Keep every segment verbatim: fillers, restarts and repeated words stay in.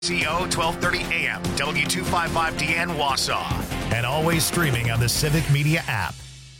C O twelve thirty A M, W two fifty-five D N Wausau, and always streaming on the Civic Media app.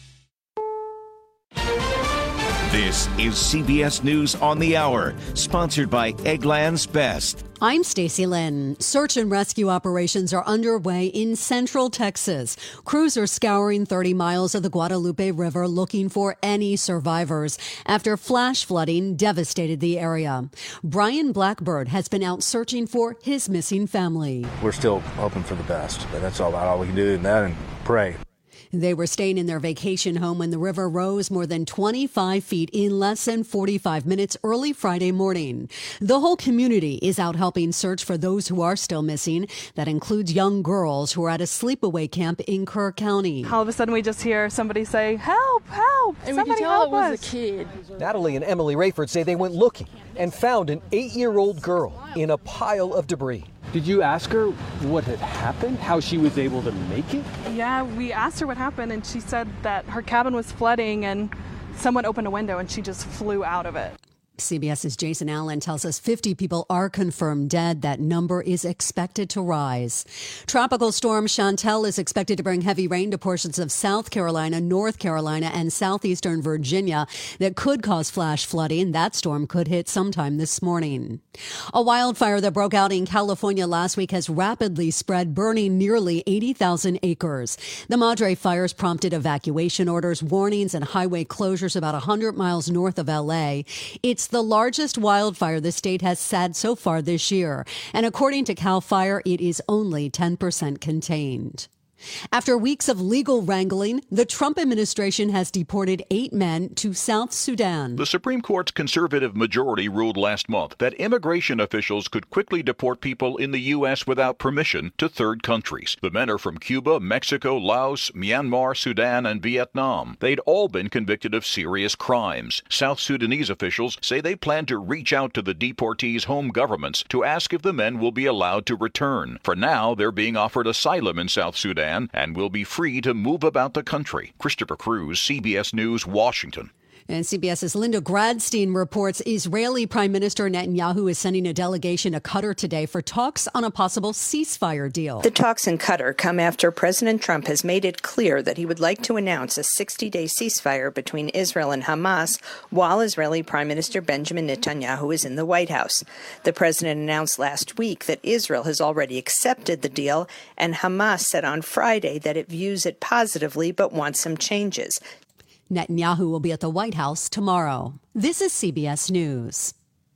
This is C B S News on the Hour, sponsored by Eggland's Best. I'm Stacey Lynn. Search and rescue operations are underway in central Texas. Crews are scouring thirty miles of the Guadalupe River looking for any survivors after flash flooding devastated the area. Brian Blackbird has been out searching for his missing family. We're still hoping for the best, but that's all, all we can do in that and pray. They were staying in their vacation home when the river rose more than twenty-five feet in less than forty-five minutes early Friday morning. The whole community is out helping search for those who are still missing. That includes young girls who are at a sleepaway camp in Kerr County. All of a sudden we just hear somebody say, help, help, and somebody we can tell help it was us. a kid. Natalie and Emily Rayford say they went looking and found an eight-year-old girl in a pile of debris. Did you ask her what had happened, how she was able to make it? Yeah, we asked her what happened, and she said that her cabin was flooding and someone opened a window and she just flew out of it. CBS's Jason Allen tells us fifty people are confirmed dead. That number is expected to rise. Tropical storm Chantel is expected to bring heavy rain to portions of South Carolina, North Carolina, and southeastern Virginia that could cause flash flooding. That storm could hit sometime this morning. A wildfire that broke out in California last week has rapidly spread, burning nearly eighty thousand acres. The Madre fires prompted evacuation orders, warnings, and highway closures about one hundred miles north of L A. It's the largest wildfire the state has had so far this year. And according to CAL FIRE, it is only ten percent contained. After weeks of legal wrangling, the Trump administration has deported eight men to South Sudan. The Supreme Court's conservative majority ruled last month that immigration officials could quickly deport people in the U S without permission to third countries. The men are from Cuba, Mexico, Laos, Myanmar, Sudan, and Vietnam. They'd all been convicted of serious crimes. South Sudanese officials say they plan to reach out to the deportees' home governments to ask if the men will be allowed to return. For now, they're being offered asylum in South Sudan and will be free to move about the country. Christopher Cruz, C B S News, Washington. And CBS's Linda Gradstein reports Israeli Prime Minister Netanyahu is sending a delegation to Qatar today for talks on a possible ceasefire deal. The talks in Qatar come after President Trump has made it clear that he would like to announce a sixty-day ceasefire between Israel and Hamas while Israeli Prime Minister Benjamin Netanyahu is in the White House. The president announced last week that Israel has already accepted the deal, and Hamas said on Friday that it views it positively but wants some changes. Netanyahu will be at the White House tomorrow. This is C B S News.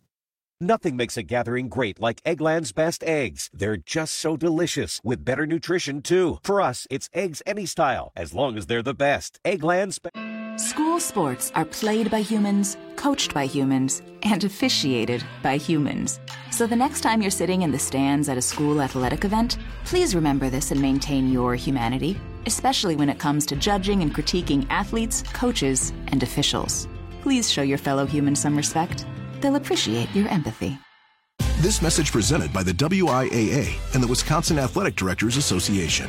Nothing makes a gathering great like Eggland's Best eggs. They're just so delicious, with better nutrition, too. For us, it's eggs any style, as long as they're the best. Eggland's Best. School sports are played by humans, coached by humans, and officiated by humans. So the next time you're sitting in the stands at a school athletic event, please remember this and maintain your humanity, especially when it comes to judging and critiquing athletes, coaches, and officials. Please show your fellow humans some respect. They'll appreciate your empathy. This message presented by the W I A A and the Wisconsin Athletic Directors Association.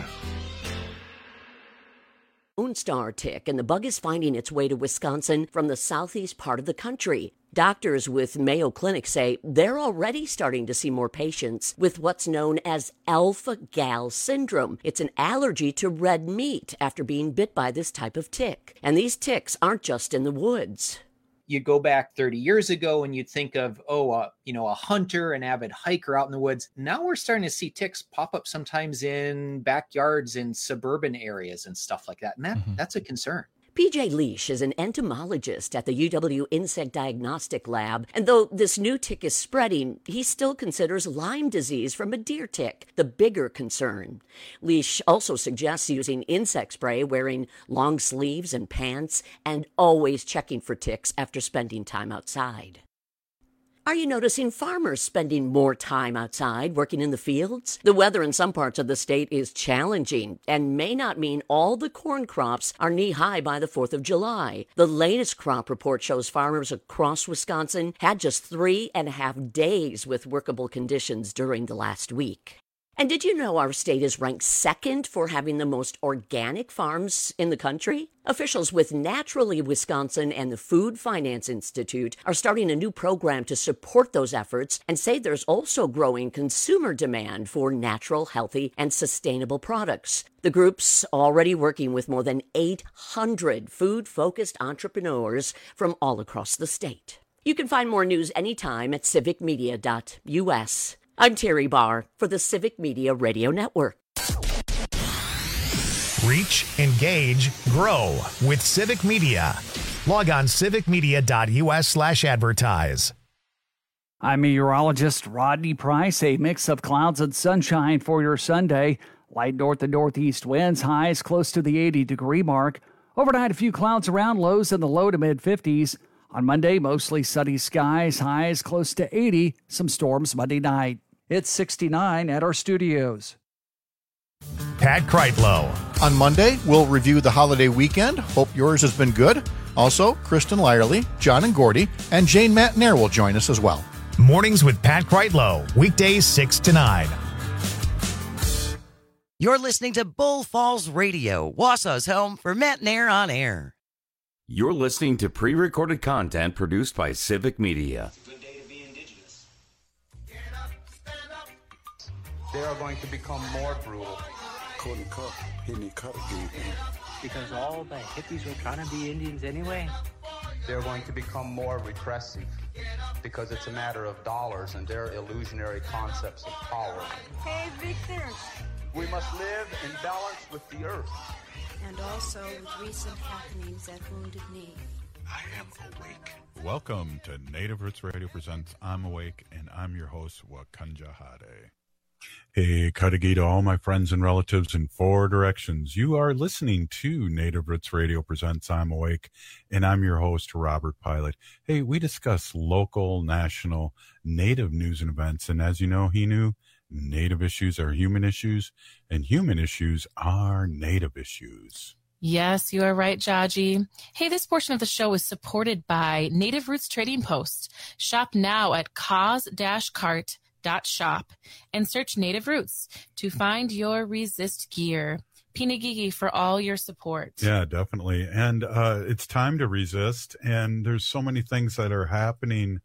Lone Star tick, and the bug is finding its way to Wisconsin from the southeast part of the country. Doctors with Mayo Clinic say they're already starting to see more patients with what's known as alpha-gal syndrome. It's an allergy to red meat after being bit by this type of tick. And these ticks aren't just in the woods. You go back thirty years ago and you'd think of, oh, uh, you know, a hunter, an avid hiker out in the woods. Now we're starting to see ticks pop up sometimes in backyards in suburban areas and stuff like that. And that, mm-hmm. that's a concern. P J Leash is an entomologist at the U W Insect Diagnostic Lab, and though this new tick is spreading, he still considers Lyme disease from a deer tick the bigger concern. Leash also suggests using insect spray, wearing long sleeves and pants, and always checking for ticks after spending time outside. Are you noticing farmers spending more time outside working in the fields? The weather in some parts of the state is challenging and may not mean all the corn crops are knee-high by the fourth of July. The latest crop report shows farmers across Wisconsin had just three and a half days with workable conditions during the last week. And did you know our state is ranked second for having the most organic farms in the country? Officials with Naturally Wisconsin and the Food Finance Institute are starting a new program to support those efforts and say there's also growing consumer demand for natural, healthy, and sustainable products. The group's already working with more than eight hundred food-focused entrepreneurs from all across the state. You can find more news anytime at civic media dot U S. I'm Terry Barr for the Civic Media Radio Network. Reach, engage, grow with Civic Media. Log on civic media dot U S slash advertise. I'm meteorologist Rodney Price. A mix of clouds and sunshine for your Sunday. Light north and northeast winds, highs close to the eighty degree mark. Overnight, a few clouds around, lows in the low to mid fifties. On Monday, mostly sunny skies, highs close to eighty. Some storms Monday night. It's sixty-nine at our studios. Pat Kreitlow. On Monday, we'll review the holiday weekend. Hope yours has been good. Also, Kristen Lyerly, John and Gordy, and Jane Matnair will join us as well. Mornings with Pat Kreitlow. Weekdays six to nine. You're listening to Bull Falls Radio, Wausau's home for Matt Nair on air. You're listening to pre-recorded content produced by Civic Media. They are going to become more brutal. Couldn't cut, hitting cut again. Because all the hippies were trying to be Indians anyway. They're going to become more repressive because it's a matter of dollars and their illusionary concepts of power. Hey, Victor. We must live in balance with the earth. And also with recent happenings at Wounded Knee. I am awake. Welcome to Native Roots Radio presents I'm Awake, and I'm your host, Wakanja Hade. Hey, Kadagi to all my friends and relatives in four directions. You are listening to Native Roots Radio presents I'm Awake, and I'm your host, Robert Pilot. Hey, we discuss local, national, Native news and events, and as you know, he knew Native issues are human issues, and human issues are Native issues. Yes, you are right, Jaji. Hey, this portion of the show is supported by Native Roots Trading Post. Shop now at cause dash cart dot shop and search Native Roots to find your resist gear. Pinagigi for all your support. Yeah, definitely. And uh, it's time to resist. And there's so many things that are happening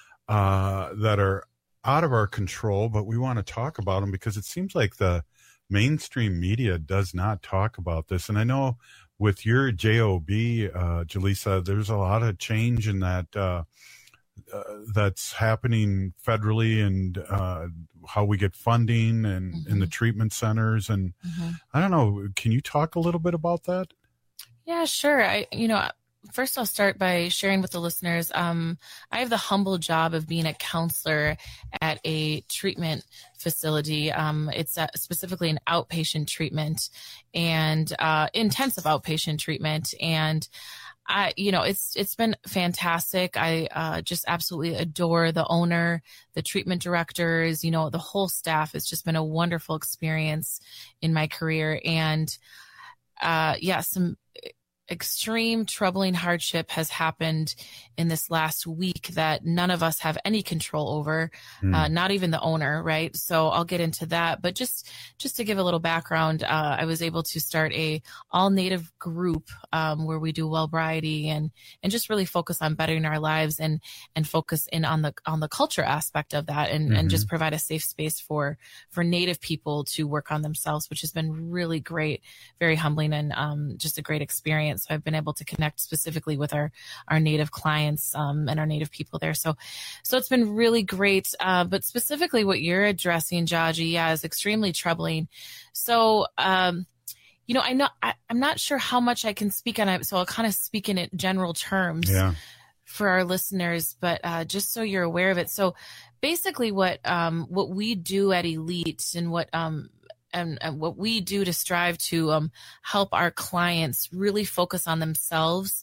uh, that are out of our control, but we want to talk about them because it seems like the mainstream media does not talk about this. And I know with your J O B, uh, Jaleesa, there's a lot of change in that uh, uh, that's happening federally, and uh, how we get funding and mm-hmm. in the treatment centers. And mm-hmm. I don't know, can you talk a little bit about that? Yeah, sure. I, you know, First, I'll start by sharing with the listeners. Um, I have the humble job of being a counselor at a treatment facility. Um, it's a, specifically an outpatient treatment and uh, intensive outpatient treatment. And I, you know, it's it's been fantastic. I uh, just absolutely adore the owner, the treatment directors, you know, the whole staff. It's just been a wonderful experience in my career. And uh, yeah, some extreme troubling hardship has happened in this last week that none of us have any control over, mm. uh, not even the owner, right? So I'll get into that. But just just to give a little background, uh, I was able to start a all Native group um, where we do wellbriety and and just really focus on bettering our lives and and focus in on the on the culture aspect of that and, mm-hmm. and just provide a safe space for for Native people to work on themselves, which has been really great, very humbling, and um, just a great experience. So I've been able to connect specifically with our, our Native clients um, and our Native people there. So, so it's been really great. Uh, but specifically what you're addressing, Jaji, yeah, is extremely troubling. So, um, you know, I know, I, I'm not sure how much I can speak on it. So I'll kind of speak in it general terms yeah. for our listeners, but uh, just so you're aware of it. So basically what, um, what we do at Elite and what, um, And, and what we do to strive to um, help our clients really focus on themselves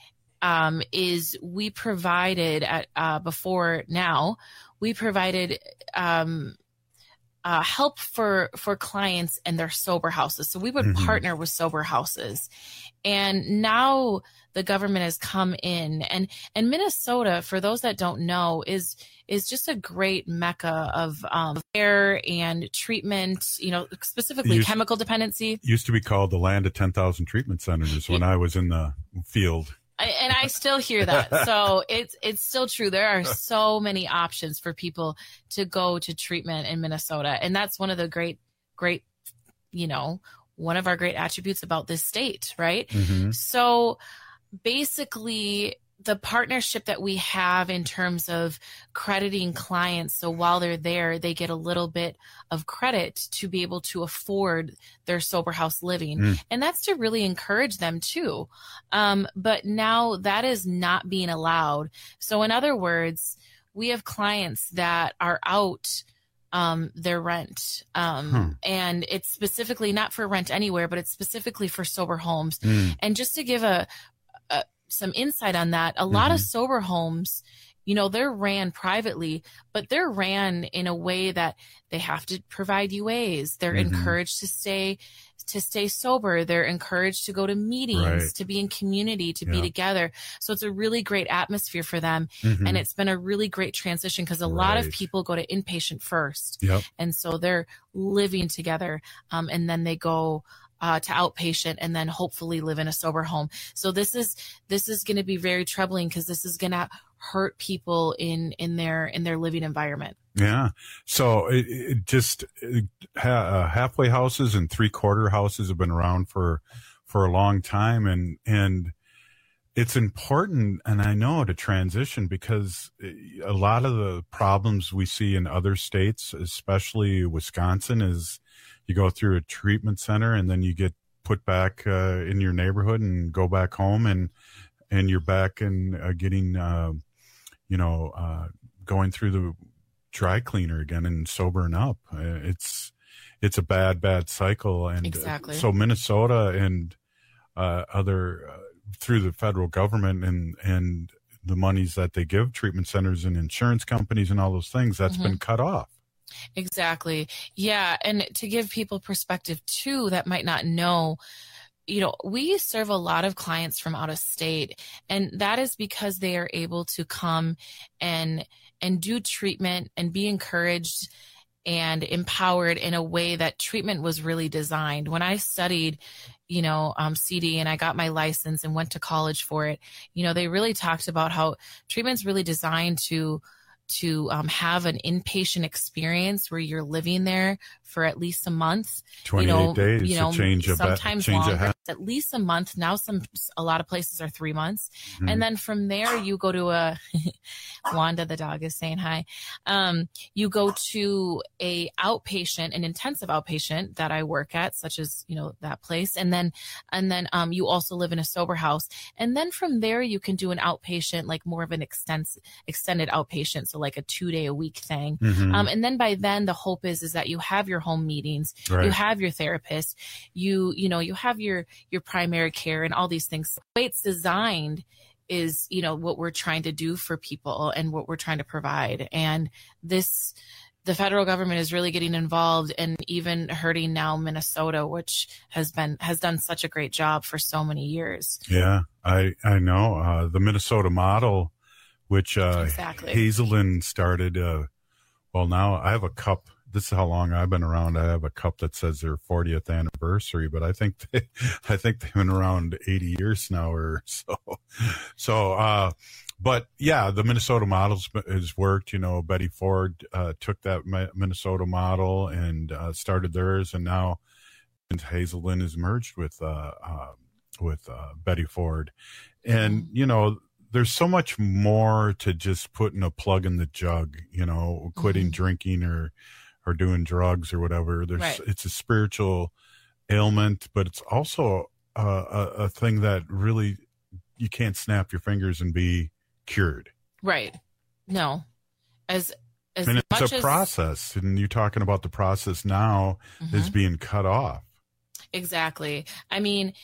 um, is we provided at uh, before now, we provided um, uh, help for for clients and their sober houses. So we would mm-hmm. partner with sober houses. And now the government has come in, and, and Minnesota, for those that don't know, is is just a great mecca of um, care and treatment, you know, specifically used, chemical dependency. Used to be called the land of ten thousand treatment centers when I was in the field. I, and I still hear that. So it's it's still true. There are so many options for people to go to treatment in Minnesota. And that's one of the great, great, you know, one of our great attributes about this state, right? Mm-hmm. So basically, the partnership that we have in terms of crediting clients, so while they're there, they get a little bit of credit to be able to afford their sober house living. Mm. And that's to really encourage them too. Um, but now that is not being allowed. So in other words, we have clients that are out um, their rent. Um, hmm. And it's specifically not for rent anywhere, but it's specifically for sober homes. Mm. And just to give a, a some insight on that, a lot mm-hmm. of sober homes, you know, they're ran privately, but they're ran in a way that they have to provide U As. They're mm-hmm. encouraged to stay to stay sober. They're encouraged to go to meetings, right. to be in community, to yeah. be together. So it's a really great atmosphere for them. Mm-hmm. And it's been a really great transition because a right. lot of people go to inpatient first. Yep. And so they're living together. Um, and then they go Uh, to outpatient, and then hopefully live in a sober home. So this is this is going to be very troubling because this is going to hurt people in in their in their living environment. Yeah. So it, it just it, ha, uh, halfway houses and three quarter houses have been around for for a long time, and and it's important, and I know, to transition because a lot of the problems we see in other states, especially Wisconsin, is you go through a treatment center and then you get put back uh, in your neighborhood and go back home, and and you're back and uh, getting, uh, you know, uh, going through the dry cleaner again and sobering up. Uh, it's it's a bad, bad cycle. And exactly. uh, so Minnesota and uh, other uh, through the federal government and and the monies that they give treatment centers and insurance companies and all those things, that's mm-hmm. been cut off. Exactly. Yeah. And to give people perspective too, that might not know, you know, we serve a lot of clients from out of state, and that is because they are able to come and, and do treatment and be encouraged and empowered in a way that treatment was really designed. When I studied, you know, um, C D and I got my license and went to college for it, you know, they really talked about how treatment's really designed to to um, have an inpatient experience where you're living there for at least a month. twenty-eight you know, days you know, to change a sometimes change longer, a at least a month. Now some, a lot of places are three months. Mm-hmm. And then from there you go to a, Wanda, the dog, is saying hi. Um, you go to a outpatient, an intensive outpatient that I work at, such as, you know, that place. And then, and then um, you also live in a sober house. And then from there you can do an outpatient, like more of an extens- extended outpatient. So like a two day a week thing. Mm-hmm. Um, and then by then the hope is, is that you have your home meetings, right. you have your therapist, you, you know, you have your, your primary care and all these things. The way it's designed is, you know, what we're trying to do for people and what we're trying to provide. And this, the federal government is really getting involved and even hurting now Minnesota, which has been, has done such a great job for so many years. Yeah, I, I know, uh, the Minnesota model, which uh, exactly. Hazelden started. Uh, well, now I have a cup. This is how long I've been around. I have a cup that says their fortieth anniversary, but I think they, I think they've been around eighty years now or so. So, uh, but yeah, the Minnesota model has worked. You know, Betty Ford uh, took that Minnesota model and uh, started theirs, and now Hazelden is merged with uh, uh, with uh, Betty Ford, and you know. There's so much more to just putting a plug in the jug, you know, quitting mm-hmm. drinking or, or doing drugs or whatever. There's, right. It's a spiritual ailment, but it's also a, a, a thing that really you can't snap your fingers and be cured. Right. No. As, as and much it's a as, process, and you're talking about the process now mm-hmm. is being cut off. Exactly. I mean,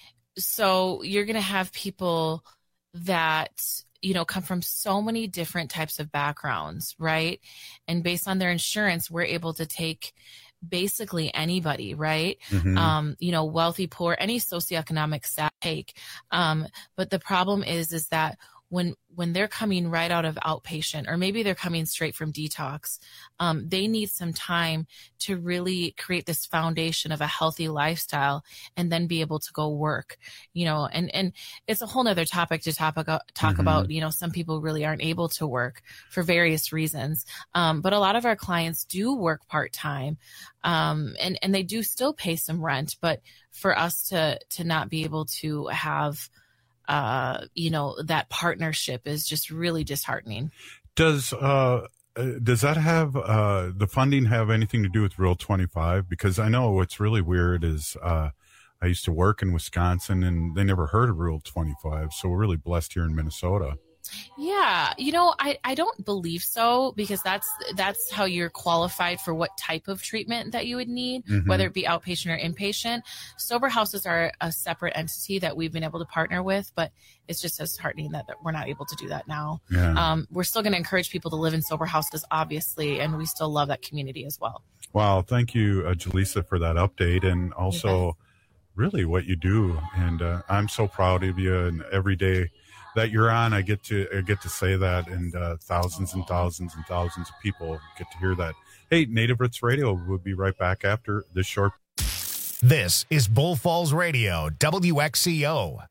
so you're going to have people that, you know, come from so many different types of backgrounds, right? And based on their insurance, we're able to take basically anybody, right? Mm-hmm. Um, you know, wealthy, poor, any socioeconomic status take. Um, but the problem is, is that when, when they're coming right out of outpatient, or maybe they're coming straight from detox, um, they need some time to really create this foundation of a healthy lifestyle and then be able to go work, you know, and, and it's a whole nother topic to topic, talk Mm-hmm. about, you know, some people really aren't able to work for various reasons. Um, but a lot of our clients do work part-time, um, and, and they do still pay some rent, but for us to, to not be able to have, uh, you know, that partnership is just really disheartening. Does, uh, does that have, uh, the funding have anything to do with Rule twenty-five? Because I know what's really weird is, uh, I used to work in Wisconsin and they never heard of Rule twenty-five. So we're really blessed here in Minnesota. Yeah, you know, I, I don't believe so, because that's that's how you're qualified for what type of treatment that you would need, Mhm. whether it be outpatient or inpatient. Sober houses are a separate entity that we've been able to partner with, but it's just disheartening that, that we're not able to do that now. Yeah. Um, we're still going to encourage people to live in sober houses, obviously, and we still love that community as well. Wow. Thank you, uh, Jaleesa, for that update, and also really what you do. And uh, I'm so proud of you, and every day that you're on, I get to I get to say that, and uh, thousands and thousands and thousands of people get to hear that. Hey, Native Roots Radio, we'll be right back after this short. This is Bull Falls Radio, W X C O.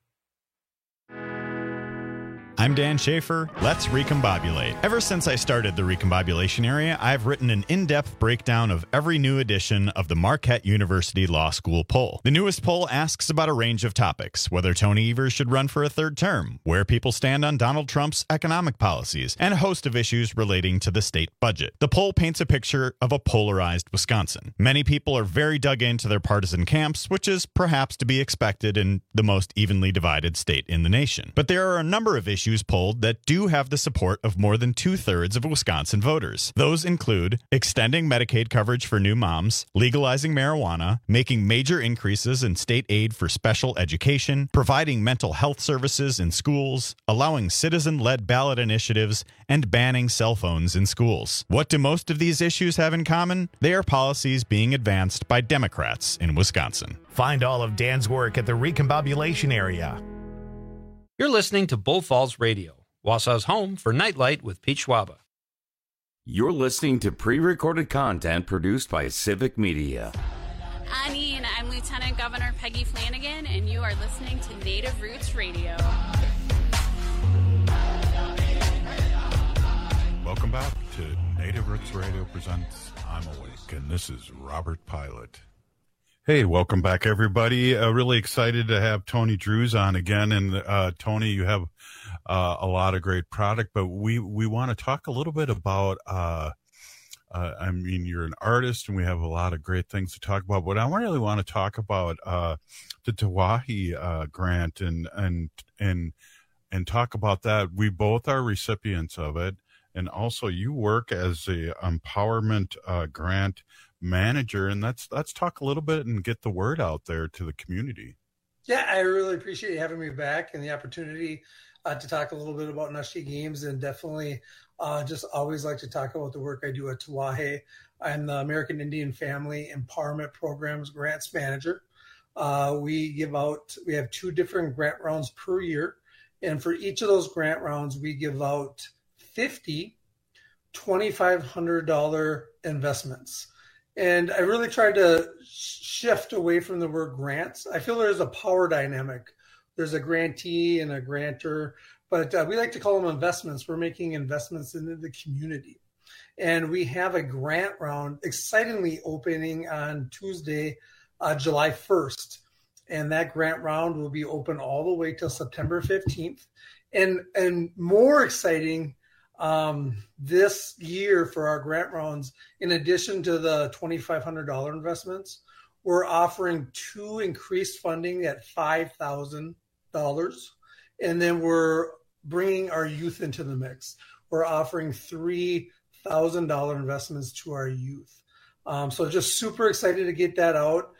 I'm Dan Schaefer. Let's recombobulate. Ever since I started the recombobulation area, I've written an in-depth breakdown of every new edition of the Marquette University Law School poll. The newest poll asks about a range of topics: whether Tony Evers should run for a third term, where people stand on Donald Trump's economic policies, and a host of issues relating to the state budget. The poll paints a picture of a polarized Wisconsin. Many people are very dug into their partisan camps, which is perhaps to be expected in the most evenly divided state in the nation. But there are a number of issues polled that do have the support of more than two-thirds of Wisconsin voters. Those include extending Medicaid coverage for new moms, legalizing marijuana, making major increases in state aid for special education, providing mental health services in schools, allowing citizen-led ballot initiatives, and banning cell phones in schools. What do most of these issues have in common? They are policies being advanced by Democrats in Wisconsin. Find all of Dan's work at the Recombobulation Area. You're listening to Bull Falls Radio, Wausau's home for Nightlight with Pete Schwaba. You're listening to pre-recorded content produced by Civic Media. Annie, and I'm Lieutenant Governor Peggy Flanagan, and you are listening to Native Roots Radio. Welcome back to Native Roots Radio presents I'm Awake, and this is Robert Pilot. Hey, welcome back, everybody. Uh, really excited to have Tony Drews on again. And uh, Tony, you have uh, a lot of great product, but we, we want to talk a little bit about, uh, uh, I mean, you're an artist and we have a lot of great things to talk about, but I really want to talk about uh, the Tawahi uh, grant and, and, and, and talk about that. We both are recipients of it. And also you work as a empowerment uh, grant manager, and let's let's talk a little bit and get the word out there to the community. Yeah, I really appreciate you having me back and the opportunity uh, to talk a little bit about Nushki Games, and definitely uh, just always like to talk about the work I do at Tawahe. I'm the American Indian Family Empowerment Programs Grants Manager. Uh, we give out, we have two different grant rounds per year, and for each of those grant rounds, we give out fifty twenty-five hundred dollars investments. And I really tried to shift away from the word grants. I feel there's a power dynamic. There's a grantee and a grantor, but uh, we like to call them investments. We're making investments into the community. And we have a grant round excitingly opening on Tuesday, uh, July first. And that grant round will be open all the way till September fifteenth. And, and more exciting, Um, this year for our grant rounds, in addition to the twenty-five hundred dollars investments, we're offering two increased funding at five thousand dollars. And then we're bringing our youth into the mix. We're offering three thousand dollars investments to our youth. Um, so just super excited to get that out.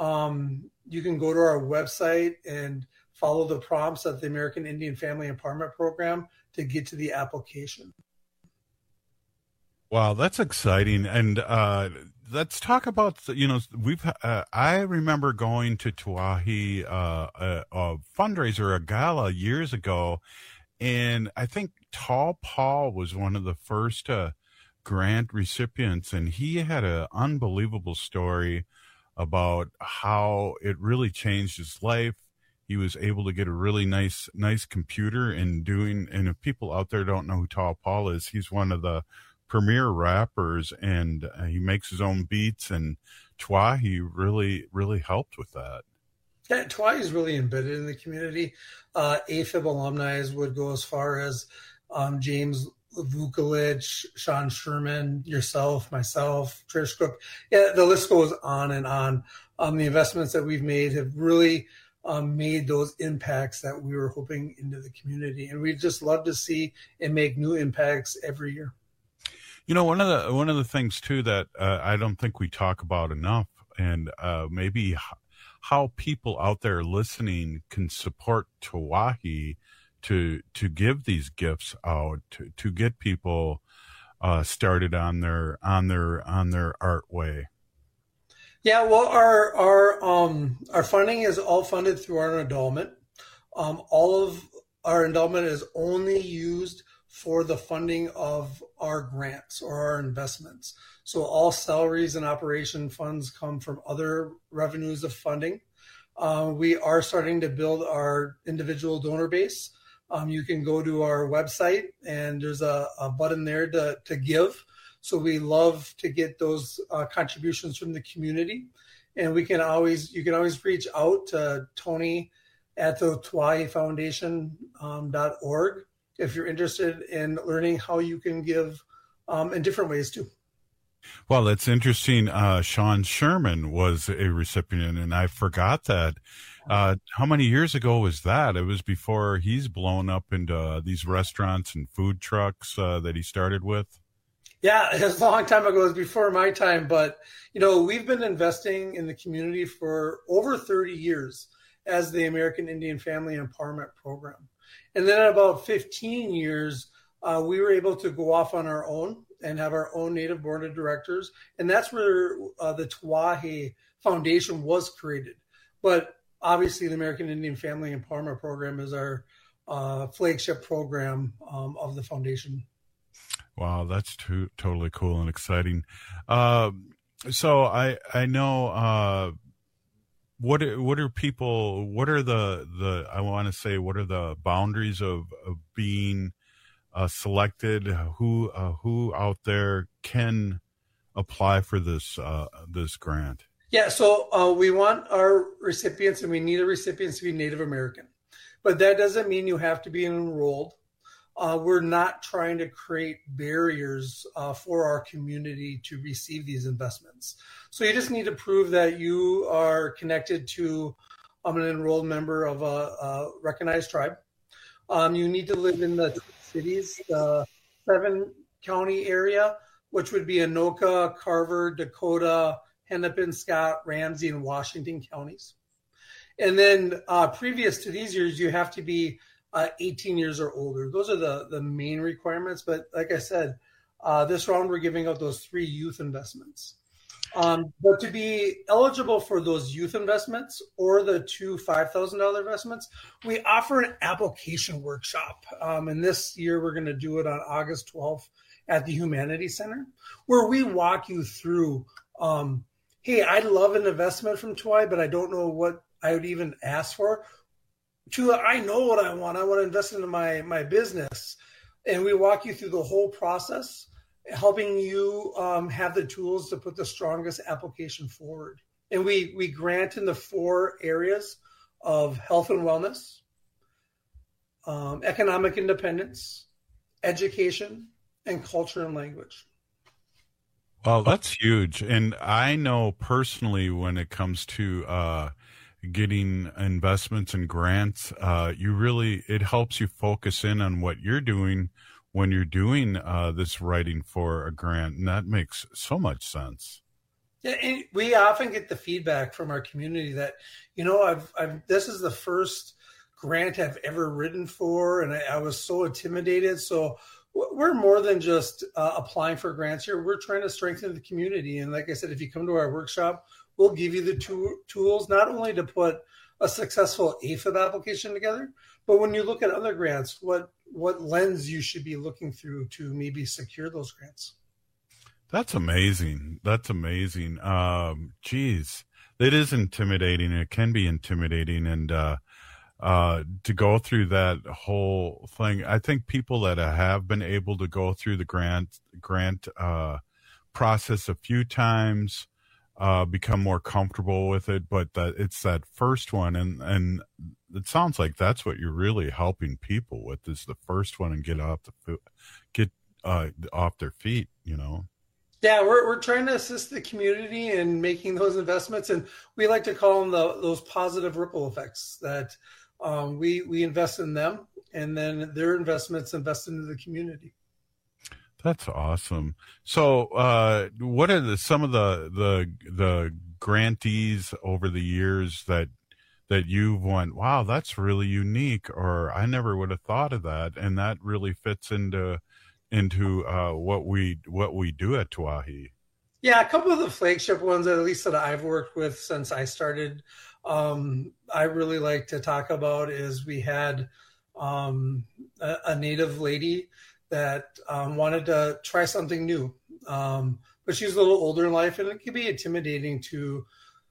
Um, you can go to our website and follow the prompts at the American Indian Family Empowerment Program to get to the application. Wow, that's exciting. And uh, let's talk about, you know, we've, uh, I remember going to Tawahi, uh, a, a fundraiser, a gala years ago. And I think Tall Paul was one of the first, uh, grant recipients. And he had an unbelievable story about how it really changed his life. He was able to get a really nice, nice computer and doing, and if people out there don't know who Tall Paul is, he's one of the premier rappers, and uh, he makes his own beats, and Tawahi really, really helped with that. Yeah, Tawahi is really embedded in the community. Uh, A F I B alumni would go as far as um, James Vukolich, Sean Sherman, yourself, myself, Trish Cook. Yeah, the list goes on and on. Um, the investments that we've made have really um, made those impacts that we were hoping into the community. And we just love to see and make new impacts every year. You know, one of the one of the things too that uh, I don't think we talk about enough, and uh, maybe h- how people out there listening can support Tawahi to to give these gifts out to, to get people uh, started on their on their on their art way. Yeah, well, our our um our funding is all funded through our endowment. Um, all of our endowment is only used for the funding of our grants or our investments. So all salaries and operation funds come from other revenues of funding. Uh, we are starting to build our individual donor base. Um, you can go to our website and there's a, a button there to, to give. So we love to get those uh, contributions from the community. And we can always, you can always reach out to Tony at the Tawahi Foundation um, dot org. If you're interested in learning how you can give um, in different ways too. Well, it's interesting. Uh, Sean Sherman was a recipient, and I forgot that. Uh, how many years ago was that? It was before he's blown up into uh, these restaurants and food trucks uh, that he started with. Yeah, it was a long time ago. It was before my time. But, you know, we've been investing in the community for over thirty years as the American Indian Family Empowerment Program. And then in about fifteen years, uh, we were able to go off on our own and have our own Native board of directors. And that's where uh, the Tawahi Foundation was created. But obviously, the American Indian Family Empowerment Program is our uh, flagship program um, of the foundation. Wow, that's too, totally cool and exciting. Uh, so I I know uh, what are, what are people? What are the the I want to say? What are the boundaries of, of being uh, selected? Who uh, who out there can apply for this uh, this grant? Yeah, so uh, we want our recipients, and we need our recipients to be Native American, but that doesn't mean you have to be enrolled. Uh, we're not trying to create barriers uh, for our community to receive these investments. So you just need to prove that you are connected to um, an enrolled member of a, a recognized tribe. Um, you need to live in the cities, the seven county area, which would be Anoka, Carver, Dakota, Hennepin, Scott, Ramsey, and Washington counties. And then uh, previous to these years, you have to be uh, eighteen years or older. Those are the, the main requirements. But like I said, uh, this round, we're giving out those three youth investments. Um, but to be eligible for those youth investments or the two five thousand dollars investments, we offer an application workshop. Um, and this year, we're going to do it on August twelfth at the Humanities Center, where we walk you through um, hey, I'd love an investment from Tawahi, but I don't know what I would even ask for. To I know what I want. I want to invest into my, my business. And we walk you through the whole process, helping you um, have the tools to put the strongest application forward. And we, we grant in the four areas of health and wellness, um, economic independence, education, and culture and language. Well, that's huge. And I know personally when it comes to uh, getting investments and grants, uh, you really, it helps you focus in on what you're doing when you're doing uh, this writing for a grant. And that makes so much sense. Yeah, and we often get the feedback from our community that, you know, I've, I've this is the first grant I've ever written for, and I, I was so intimidated. So we're more than just uh, applying for grants here. We're trying to strengthen the community. And like I said, if you come to our workshop, we'll give you the two tools, not only to put a successful A F I B application together, but when you look at other grants, what what lens you should be looking through to maybe secure those grants. That's amazing. That's amazing. Um, geez, it is intimidating. It can be intimidating. And uh, uh, to go through that whole thing, I think people that have been able to go through the grant grant uh, process a few times uh, become more comfortable with it. But that it's that first one, and and it sounds like that's what you're really helping people with, is the first one and get off the get uh, off their feet, you know. Yeah, we're we're trying to assist the community in making those investments, and we like to call them the, those positive ripple effects. That um, we we invest in them, and then their investments invest into the community. That's awesome. So, uh, what are the some of the the the grantees over the years that that you've won? Wow, that's really unique, or I never would have thought of that, and that really fits into. into uh, what we what we do at Tawahi. Yeah, a couple of the flagship ones, at least that I've worked with since I started, um, I really like to talk about is we had um, a, a Native lady that um, wanted to try something new, um, but she's a little older in life, and it can be intimidating to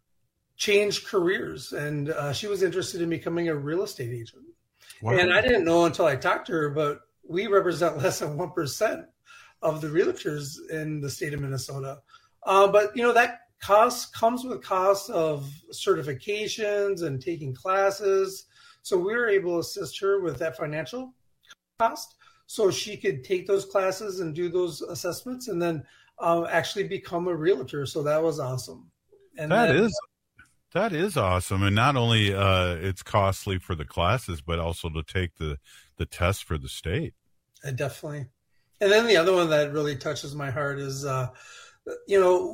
change careers. And uh, she was interested in becoming a real estate agent. Wow. And I didn't know until I talked to her, but we represent less than one percent of the realtors in the state of Minnesota. Uh, but, you know, that cost comes with costs of certifications and taking classes. So we were able to assist her with that financial cost so she could take those classes and do those assessments and then uh, actually become a realtor. So that was awesome. And that then, is that is awesome. And not only uh, it's costly for the classes, but also to take the, the test for the state. Uh, definitely. And then the other one that really touches my heart is, uh, you know,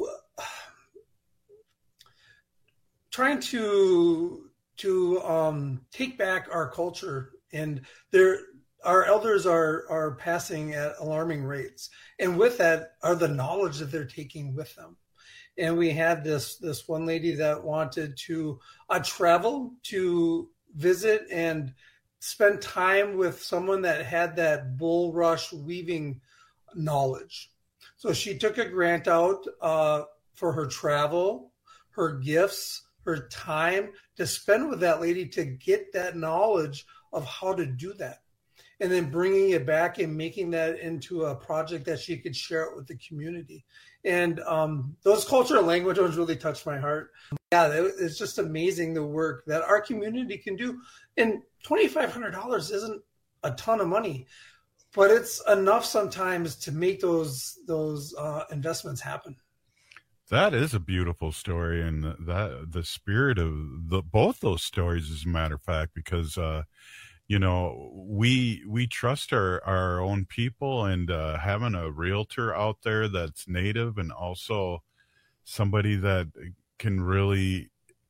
trying to to um, take back our culture. And there, our elders are are passing at alarming rates, and with that are the knowledge that they're taking with them. And we had this this one lady that wanted to uh, travel to visit and spend time with someone that had that bull rush weaving knowledge. So she took a grant out uh, for her travel, her gifts, her time to spend with that lady to get that knowledge of how to do that. And then bringing it back and making that into a project that she could share it with the community. And um, those culture and language ones really touched my heart. Yeah, it's just amazing the work that our community can do. And twenty-five hundred dollars isn't a ton of money, but it's enough sometimes to make those those uh, investments happen. That is a beautiful story, and that the spirit of the both those stories, as a matter of fact, because uh, you know we we trust our our own people, and uh, having a realtor out there that's native and also somebody that can really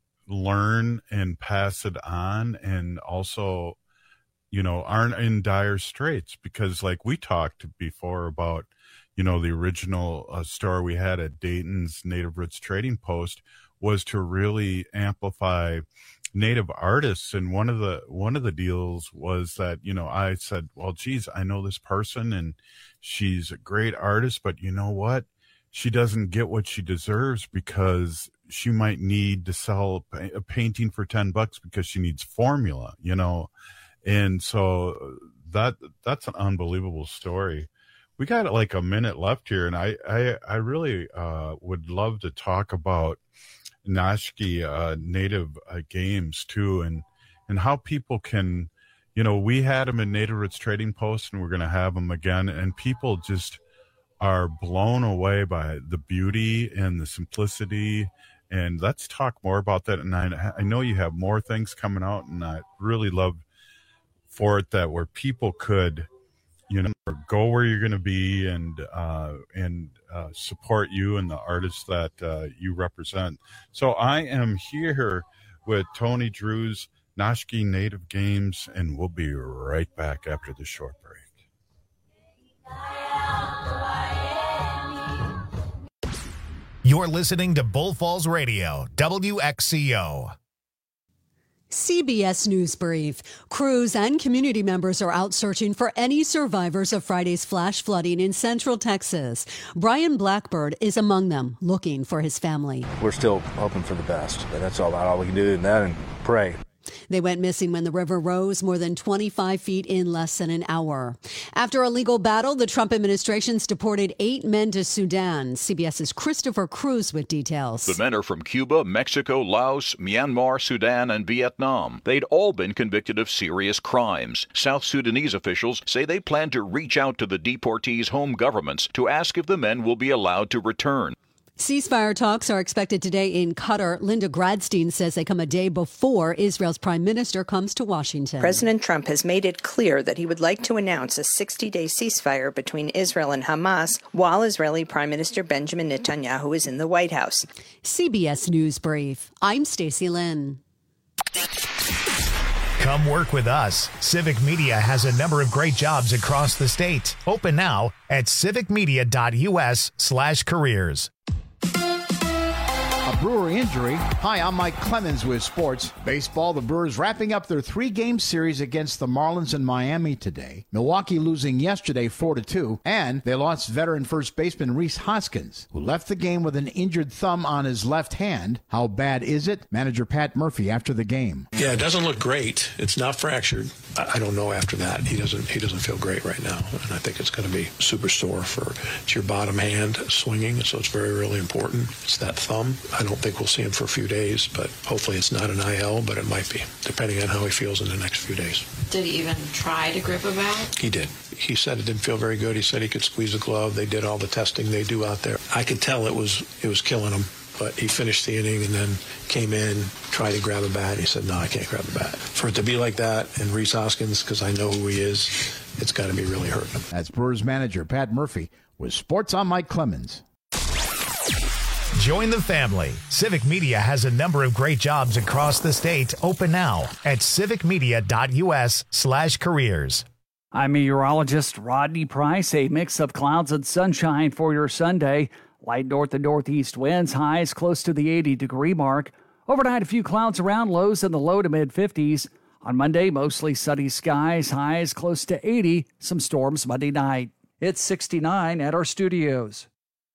learn and pass it on, and also, you know, aren't in dire straits, because like we talked before about, you know, the original uh, store we had at Dayton's Native Roots Trading Post was to really amplify Native artists. And one of the one of the deals was that, you know, I said, well, geez, I know this person and she's a great artist, but you know what? She doesn't get what she deserves because she might need to sell a painting for ten bucks because she needs formula, you know? And so that, that's an unbelievable story. We got like a minute left here, and I, I, I really uh, would love to talk about Nashki uh, Native uh, games too, and, and how people can, you know, we had them in Native Roots Trading Post, and we're going to have them again, and people just are blown away by the beauty and the simplicity. And let's talk more about that. And I, I know you have more things coming out, and I really love for it that where people could, you know, go where you're going to be and uh, and uh, support you and the artists that uh, you represent. So I am here with Tony Drews, Nashki Native Games, and we'll be right back after the short break. You're listening to Bull Falls Radio, W X C O. C B S News Brief. Crews and community members are out searching for any survivors of Friday's flash flooding in central Texas. Brian Blackbird is among them, looking for his family. We're still hoping for the best, but that's all, all we can do, and that and pray. They went missing when the river rose more than twenty-five feet in less than an hour. After a legal battle, the Trump administration's deported eight men to Sudan. CBS's Christopher Cruz with details. The men are from Cuba, Mexico, Laos, Myanmar, Sudan, and Vietnam. They'd all been convicted of serious crimes. South Sudanese officials say they plan to reach out to the deportees' home governments to ask if the men will be allowed to return. Ceasefire talks are expected today in Qatar. Linda Gradstein says they come a day before Israel's prime minister comes to Washington. President Trump has made it clear that he would like to announce a sixty-day ceasefire between Israel and Hamas while Israeli Prime Minister Benjamin Netanyahu is in the White House. C B S News Brief. I'm Stacey Lynn. Come work with us. Civic Media has a number of great jobs across the state. Open now at civicmedia.us slash careers. A Brewer injury. Hi, I'm Mike Clemens with sports. Baseball, the Brewers wrapping up their three-game series against the Marlins in Miami today. Milwaukee losing yesterday four to two, and they lost veteran first baseman Rhys Hoskins, who left the game with an injured thumb on his left hand. How bad is it? Manager Pat Murphy after the game. Yeah, it doesn't look great. It's not fractured. I don't know after that. He doesn't he doesn't feel great right now, and I think it's going to be super sore for it's your bottom hand swinging, so it's very, really important. It's that thumb. I don't think we'll see him for a few days, but hopefully it's not an I L, but it might be, depending on how he feels in the next few days. Did he even try to grip a bat? He did. He said it didn't feel very good. He said he could squeeze a glove. They did all the testing they do out there. I could tell it was it was killing him, but he finished the inning and then came in, tried to grab a bat. He said, no, I can't grab a bat. For it to be like that, and Rhys Hoskins, because I know who he is, it's got to be really hurting him. That's Brewers manager Pat Murphy with Sports on Mike Clemens. Join the family. Civic Media has a number of great jobs across the state. Open now at civicmedia.us slash careers. I'm meteorologist Rodney Price. A mix of clouds and sunshine for your Sunday. Light north to northeast winds, highs close to the eighty degree mark. Overnight, a few clouds around, lows in the low to mid fifties. On Monday, mostly sunny skies, highs close to eighty. Some storms Monday night. It's sixty-nine at our studios.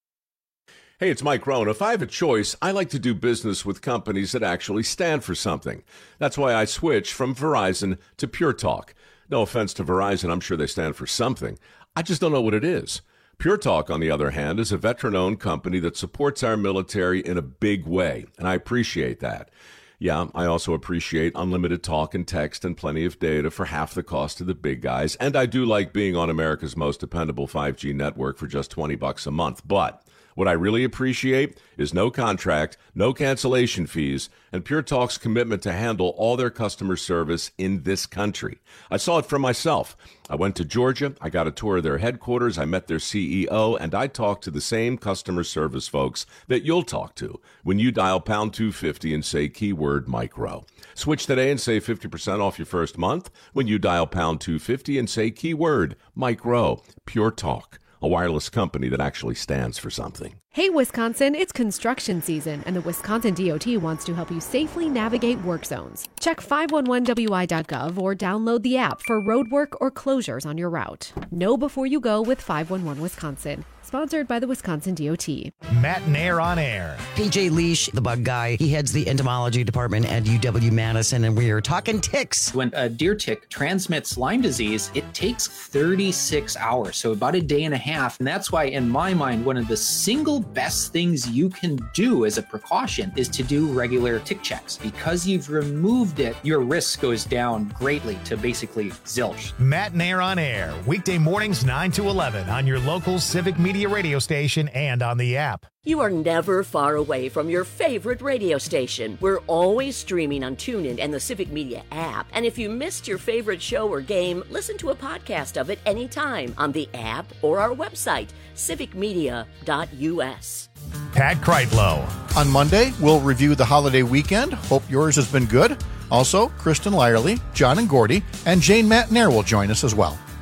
Hey, it's Mike Rohn. If I have a choice, I like to do business with companies that actually stand for something. That's why I switched from Verizon to Pure Talk. No offense to Verizon, I'm sure they stand for something. I just don't know what it is. Pure Talk, on the other hand, is a veteran-owned company that supports our military in a big way, and I appreciate that. Yeah, I also appreciate unlimited talk and text and plenty of data for half the cost of the big guys, and I do like being on America's most dependable five G network for just twenty bucks a month, but what I really appreciate is no contract, no cancellation fees, and Pure Talk's commitment to handle all their customer service in this country. I saw it for myself. I went to Georgia, I got a tour of their headquarters, I met their C E O, and I talked to the same customer service folks that you'll talk to when you dial pound two fifty and say keyword micro. Switch today and save fifty percent off your first month when you dial pound two fifty and say keyword micro. Pure Talk, a wireless company that actually stands for something. Hey, Wisconsin, it's construction season, and the Wisconsin D O T wants to help you safely navigate work zones. Check five one one W I dot gov or download the app for road work or closures on your route. Know before you go with five one one Wisconsin. Sponsored by the Wisconsin D O T. Matt Nair on air. P J Leash, the bug guy, he heads the entomology department at U W Madison, and we are talking ticks. When a deer tick transmits Lyme disease, it takes thirty-six hours, so about a day and a half. And that's why, in my mind, one of the single best things you can do as a precaution is to do regular tick checks. Because you've removed it, your risk goes down greatly to basically zilch. Matt Nair on air, weekday mornings nine to eleven on your local Civic Media radio station and on the app. You are never far away from your favorite radio station. We're always streaming on TuneIn and the Civic Media app. And if you missed your favorite show or game, listen to a podcast of it anytime on the app or our website, civic media dot u s. Pat Kreitlow. On Monday, we'll review the holiday weekend. Hope yours has been good. Also, Kristen Lyerly, John and Gordy, and Jane Matt Nair will join us as well.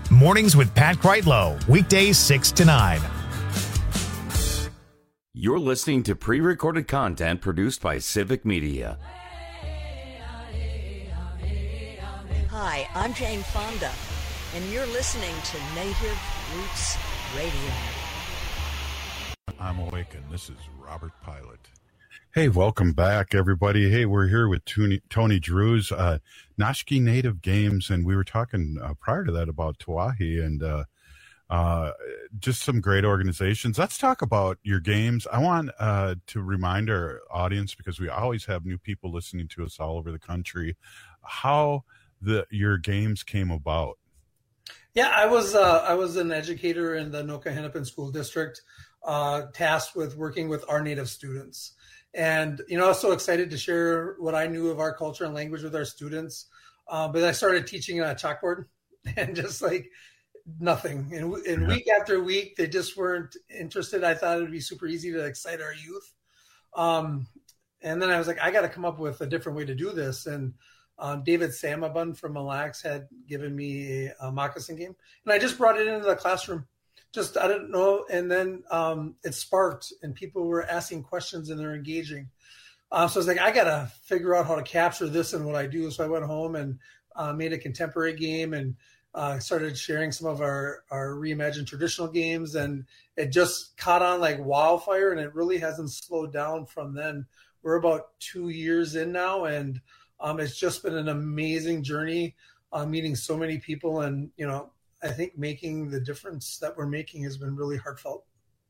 Mornings with Pat Kreitlow, weekdays six to nine. You're listening to pre-recorded content produced by Civic Media. Hi, I'm Jane Fonda, and you're listening to Native Roots Radio. I'm awake, and this is Robert Pilot. Hey, welcome back, everybody. Hey, we're here with Tony, Tony Drews, uh, Noshki Native Games, and we were talking uh, prior to that about Tawahi and uh, uh, just some great organizations. Let's talk about your games. I want uh, to remind our audience, because we always have new people listening to us all over the country, how the your games came about. Yeah, I was uh, I was an educator in the Anoka Hennepin School District, uh, tasked with working with our Native students. And, you know, I was so excited to share what I knew of our culture and language with our students. Uh, but I started teaching on a chalkboard and just like nothing. And, and week after week, they just weren't interested. I thought it would be super easy to excite our youth. Um, and then I was like, I got to come up with a different way to do this. And um, David Samabun from Mille Lacs had given me a, a moccasin game. And I just brought it into the classroom. Just, I don't know. And then um, it sparked and people were asking questions and they're engaging. Uh, so I was like, I got to figure out how to capture this in what I do. So I went home and uh, made a contemporary game and uh, started sharing some of our, our reimagined traditional games. And it just caught on like wildfire, and it really hasn't slowed down from then. We're about two years in now, and um, it's just been an amazing journey, uh, meeting so many people. And, you know, I think making the difference that we're making has been really heartfelt.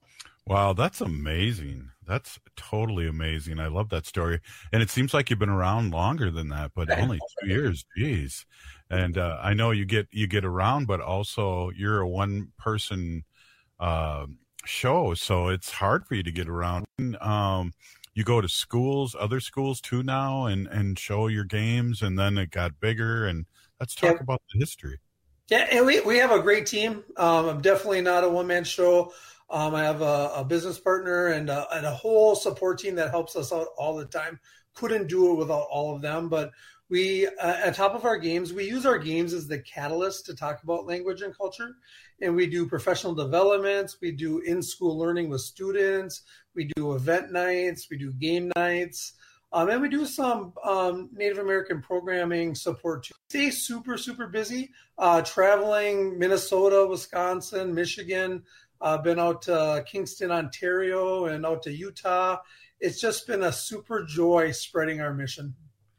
Wow, that's amazing. That's totally amazing. I love that story. And it seems like you've been around longer than that, but only two years. Geez. And uh, I know you get you get around, but also you're a one-person uh, show, so it's hard for you to get around. Um, you go to schools, other schools too now, and, and show your games, and then it got bigger. And let's talk yeah. about the history. Yeah, and we, we have a great team. Um, I'm definitely not a one-man show. Um, I have a, a business partner and a, and a whole support team that helps us out all the time. Couldn't do it without all of them. But we, uh, on top of our games, we use our games as the catalyst to talk about language and culture. And we do professional developments. We do in-school learning with students. We do event nights. We do game nights. Um, and we do some um, Native American programming support too. Stay super, super busy, uh, traveling Minnesota, Wisconsin, Michigan. I've uh, been out to Kingston, Ontario, and out to Utah. It's just been a super joy spreading our mission.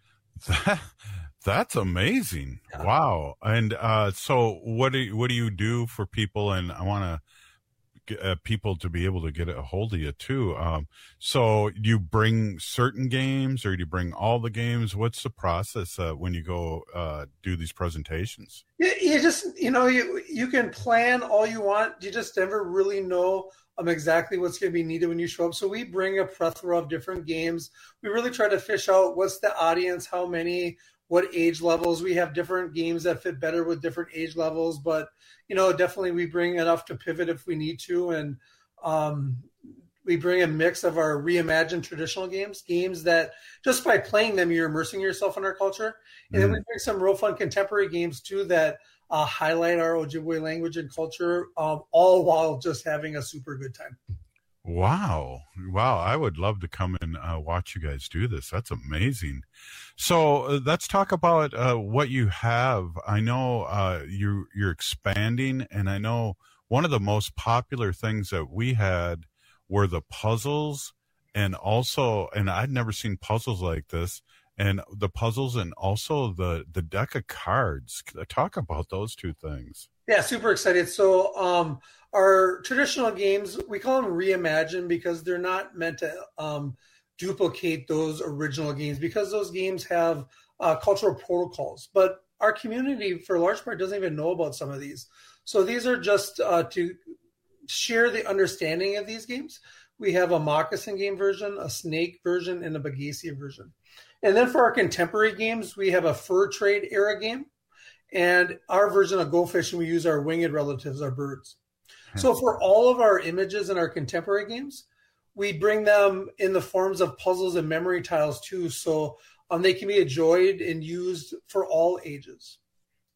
That, that's amazing. Yeah. Wow. And uh, so what do you, what do you do for people? And I want to Uh, people to be able to get a hold of you too. Um, so you bring certain games, or do you bring all the games? What's the process uh, when you go uh, do these presentations? You, you just, you know, you you can plan all you want. You just never really know um, exactly what's going to be needed when you show up. So we bring a plethora of different games. We really try to fish out what's the audience, how many, what age levels. We have different games that fit better with different age levels, but you know, definitely we bring enough to pivot if we need to. And um, we bring a mix of our reimagined traditional games, games that just by playing them, you're immersing yourself in our culture. And mm. then we bring some real fun contemporary games too that uh, highlight our Ojibwe language and culture, um, all while just having a super good time. Wow. Wow. I would love to come and uh, watch you guys do this. That's amazing. So uh, let's talk about uh, what you have. I know uh, you, you're expanding, and I know one of the most popular things that we had were the puzzles, and also, and I'd never seen puzzles like this, and the puzzles and also the, the deck of cards. Talk about those two things. Yeah, super excited. So um, our traditional games, we call them reimagined because they're not meant to um, duplicate those original games, because those games have uh, cultural protocols. But our community, for a large part, doesn't even know about some of these. So these are just uh, to share the understanding of these games. We have a moccasin game version, a snake version, and a Bagasia version. And then for our contemporary games, we have a fur trade era game. And our version of Go Fishing, we use our winged relatives, our birds. So for all of our images in our contemporary games, we bring them in the forms of puzzles and memory tiles too. So um, they can be enjoyed and used for all ages.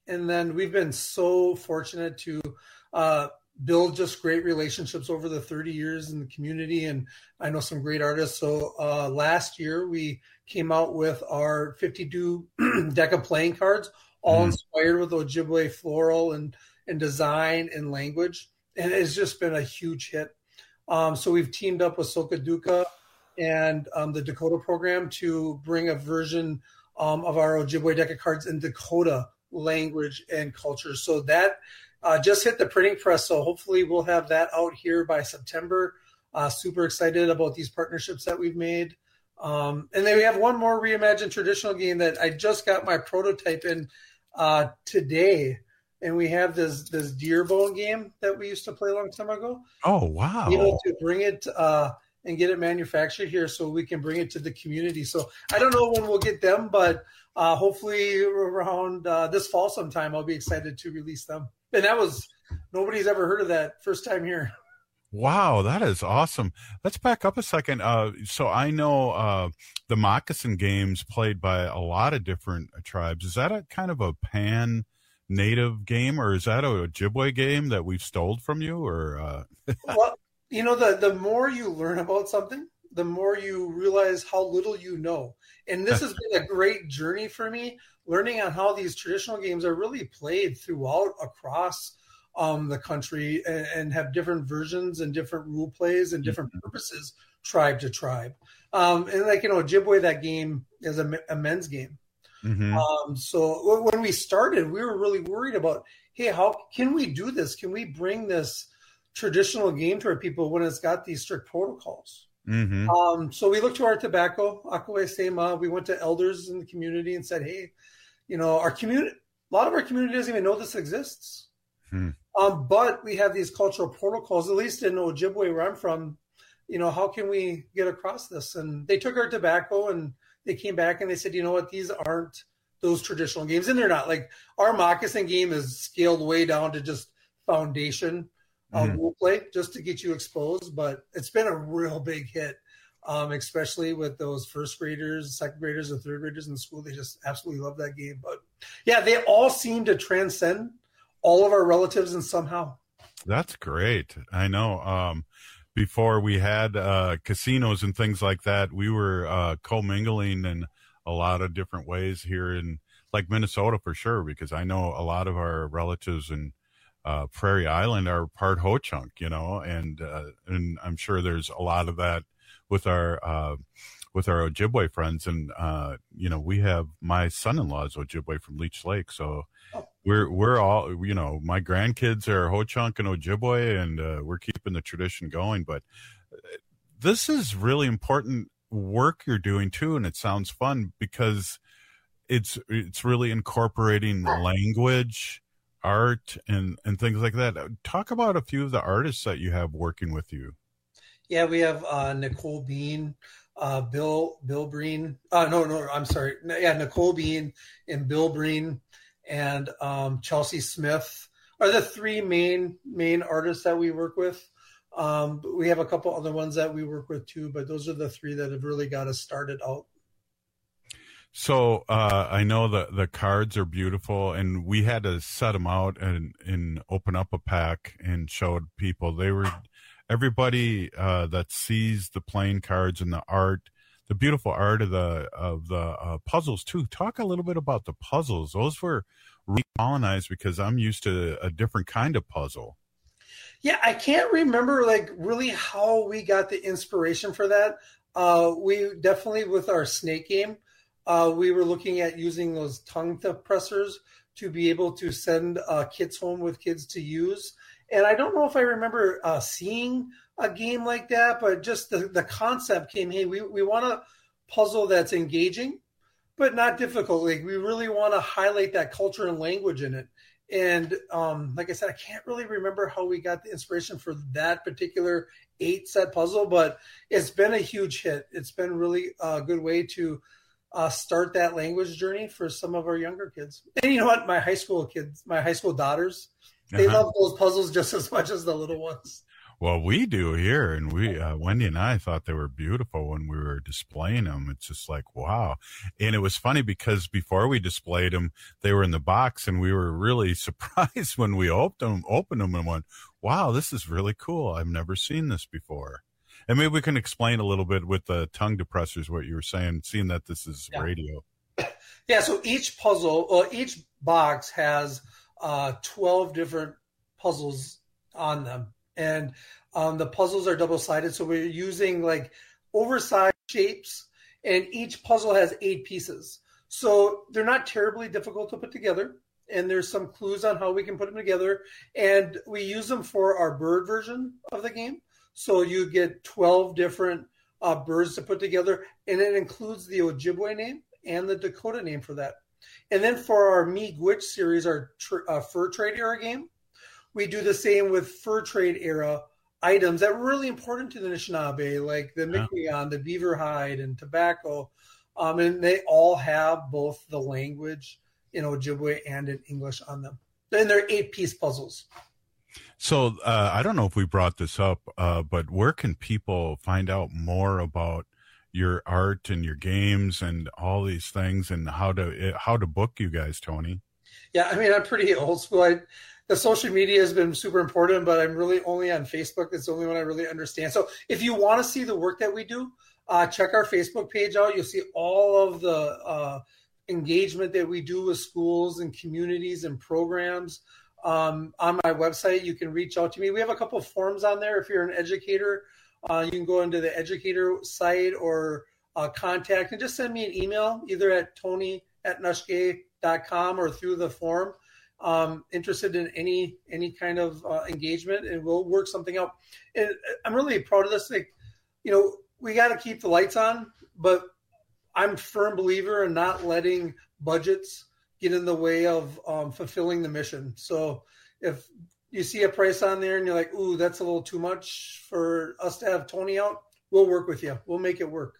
And then we've been so fortunate to uh, build just great relationships over the thirty years in the community. And I know some great artists. So uh, last year we came out with our fifty-two deck of playing cards, all mm. inspired with Ojibwe floral and, and design and language. And it's just been a huge hit. Um, so we've teamed up with Sokaduka and um, the Dakota program to bring a version um, of our Ojibwe deck of cards in Dakota language and culture. So that uh, just hit the printing press. So hopefully we'll have that out here by September. Uh, super excited about these partnerships that we've made. Um, and then we have one more reimagined traditional game that I just got my prototype in uh, today. And we have this this deer bone game that we used to play a long time ago. Oh, wow. Able to bring it uh, and get it manufactured here so we can bring it to the community. So I don't know when we'll get them, but uh, hopefully around uh, this fall sometime, I'll be excited to release them. And that was, nobody's ever heard of that. First time here. Wow, that is awesome. Let's back up a second. Uh, so I know uh, the Moccasin games played by a lot of different tribes. Is that a kind of a pan native game, or is that a Ojibwe game that we've stole from you? Or uh... Well, you know, the the more you learn about something, the more you realize how little you know. And this has been a great journey for me, learning on how these traditional games are really played throughout across um, the country and, and have different versions and different rule plays and different mm-hmm. purposes, tribe to tribe. Um, and like, you know, Ojibwe, that game is a, a men's game. Mm-hmm. Um, so when we started, we were really worried about, hey, how can we do this? Can we bring this traditional game to our people when it's got these strict protocols? Mm-hmm. Um, so we looked to our tobacco, Akwe Sema. We went to elders in the community and said, hey, you know, our community, a lot of our community doesn't even know this exists. Hmm. Um, but we have these cultural protocols, at least in Ojibwe where I'm from, you know, how can we get across this? And they took our tobacco and they came back and they said, you know what, these aren't those traditional games. And they're not. Like, our Moccasin game is scaled way down to just foundation um, mm-hmm. role play, just to get you exposed. But it's been a real big hit, um, especially with those first graders, second graders, and third graders in the school. They just absolutely love that game. But yeah, they all seem to transcend all of our relatives and somehow. That's great. I know. Um, before we had uh, casinos and things like that, we were uh, commingling in a lot of different ways here in, like, Minnesota for sure, because I know a lot of our relatives in uh, Prairie Island are part Ho-Chunk, you know, and uh, and I'm sure there's a lot of that with our uh, with our Ojibwe friends, and uh, you know, we have my son-in-law's Ojibwe from Leech Lake, so we're we're all, you know, my grandkids are Ho-Chunk and Ojibwe, and uh, we're keeping the tradition going. But this is really important work you're doing too, and it sounds fun because it's it's really incorporating language, art, and and things like that. Talk about a few of the artists that you have working with you. Yeah, we have uh, Nicole Bean, uh, Bill Bill Breen. Uh, no, no, I'm sorry. Yeah, Nicole Bean and Bill Breen and um, Chelsea Smith are the three main main artists that we work with. Um, but we have a couple other ones that we work with too, but those are the three that have really got us started out. So uh, I know the the cards are beautiful, and we had to set them out and and open up a pack and showed people. They were everybody uh, that sees the playing cards and the art, the beautiful art of the of the uh, puzzles too. Talk a little bit about the puzzles. Those were recolonized because I'm used to a different kind of puzzle. Yeah, I can't remember like really how we got the inspiration for that. Uh, we definitely, with our snake game, uh, we were looking at using those tongue depressors to be able to send uh, kits home with kids to use. And I don't know if I remember uh, seeing a game like that, but just the, the concept came, hey, we, we want a puzzle that's engaging, but not difficult. Like, we really want to highlight that culture and language in it. And um, like I said, I can't really remember how we got the inspiration for that particular eight set puzzle, but it's been a huge hit. It's been really a good way to uh, start that language journey for some of our younger kids. And you know what? My high school kids, my high school daughters, they uh-huh. love those puzzles just as much as the little ones. Well, we do here, and we uh, Wendy and I thought they were beautiful when we were displaying them. It's just like, wow. And it was funny because before we displayed them, they were in the box, and we were really surprised when we opened them, opened them and went, wow, this is really cool. I've never seen this before. And maybe we can explain a little bit with the tongue depressors what you were saying, seeing that this is yeah. radio. Yeah, so each puzzle, well, each box has uh, twelve different puzzles on them. And um, the puzzles are double-sided, so we're using like oversized shapes, and each puzzle has eight pieces. So they're not terribly difficult to put together, and there's some clues on how we can put them together. And we use them for our bird version of the game. So you get twelve different uh, birds to put together, and it includes the Ojibwe name and the Dakota name for that. And then for our Miigwech series, our tr- uh, fur trade era game, we do the same with fur trade era items that were really important to the Anishinaabe, like the Miquelon, the beaver hide, and tobacco. Um, and they all have both the language in Ojibwe and in English on them. And they're eight-piece puzzles. So uh, I don't know if we brought this up, uh, but where can people find out more about your art and your games and all these things, and how to how to book you guys, Tony? Yeah, I mean, I'm pretty old school. I, the social media has been super important, but I'm really only on Facebook. It's the only one I really understand. So if you want to see the work that we do, uh, check our Facebook page out. You'll see all of the uh, engagement that we do with schools and communities and programs. Um, on my website, you can reach out to me. We have a couple of forms on there. If you're an educator, uh, you can go into the educator site or uh, contact and just send me an email, either at tony at nushke dot com or through the form. Um, interested in any any kind of uh, engagement, and we'll work something out. And I'm really proud of this. Like, you know, we got to keep the lights on, but I'm a firm believer in not letting budgets get in the way of um, fulfilling the mission. So if you see a price on there and you're like, ooh, that's a little too much for us to have Tony out, we'll work with you. We'll make it work.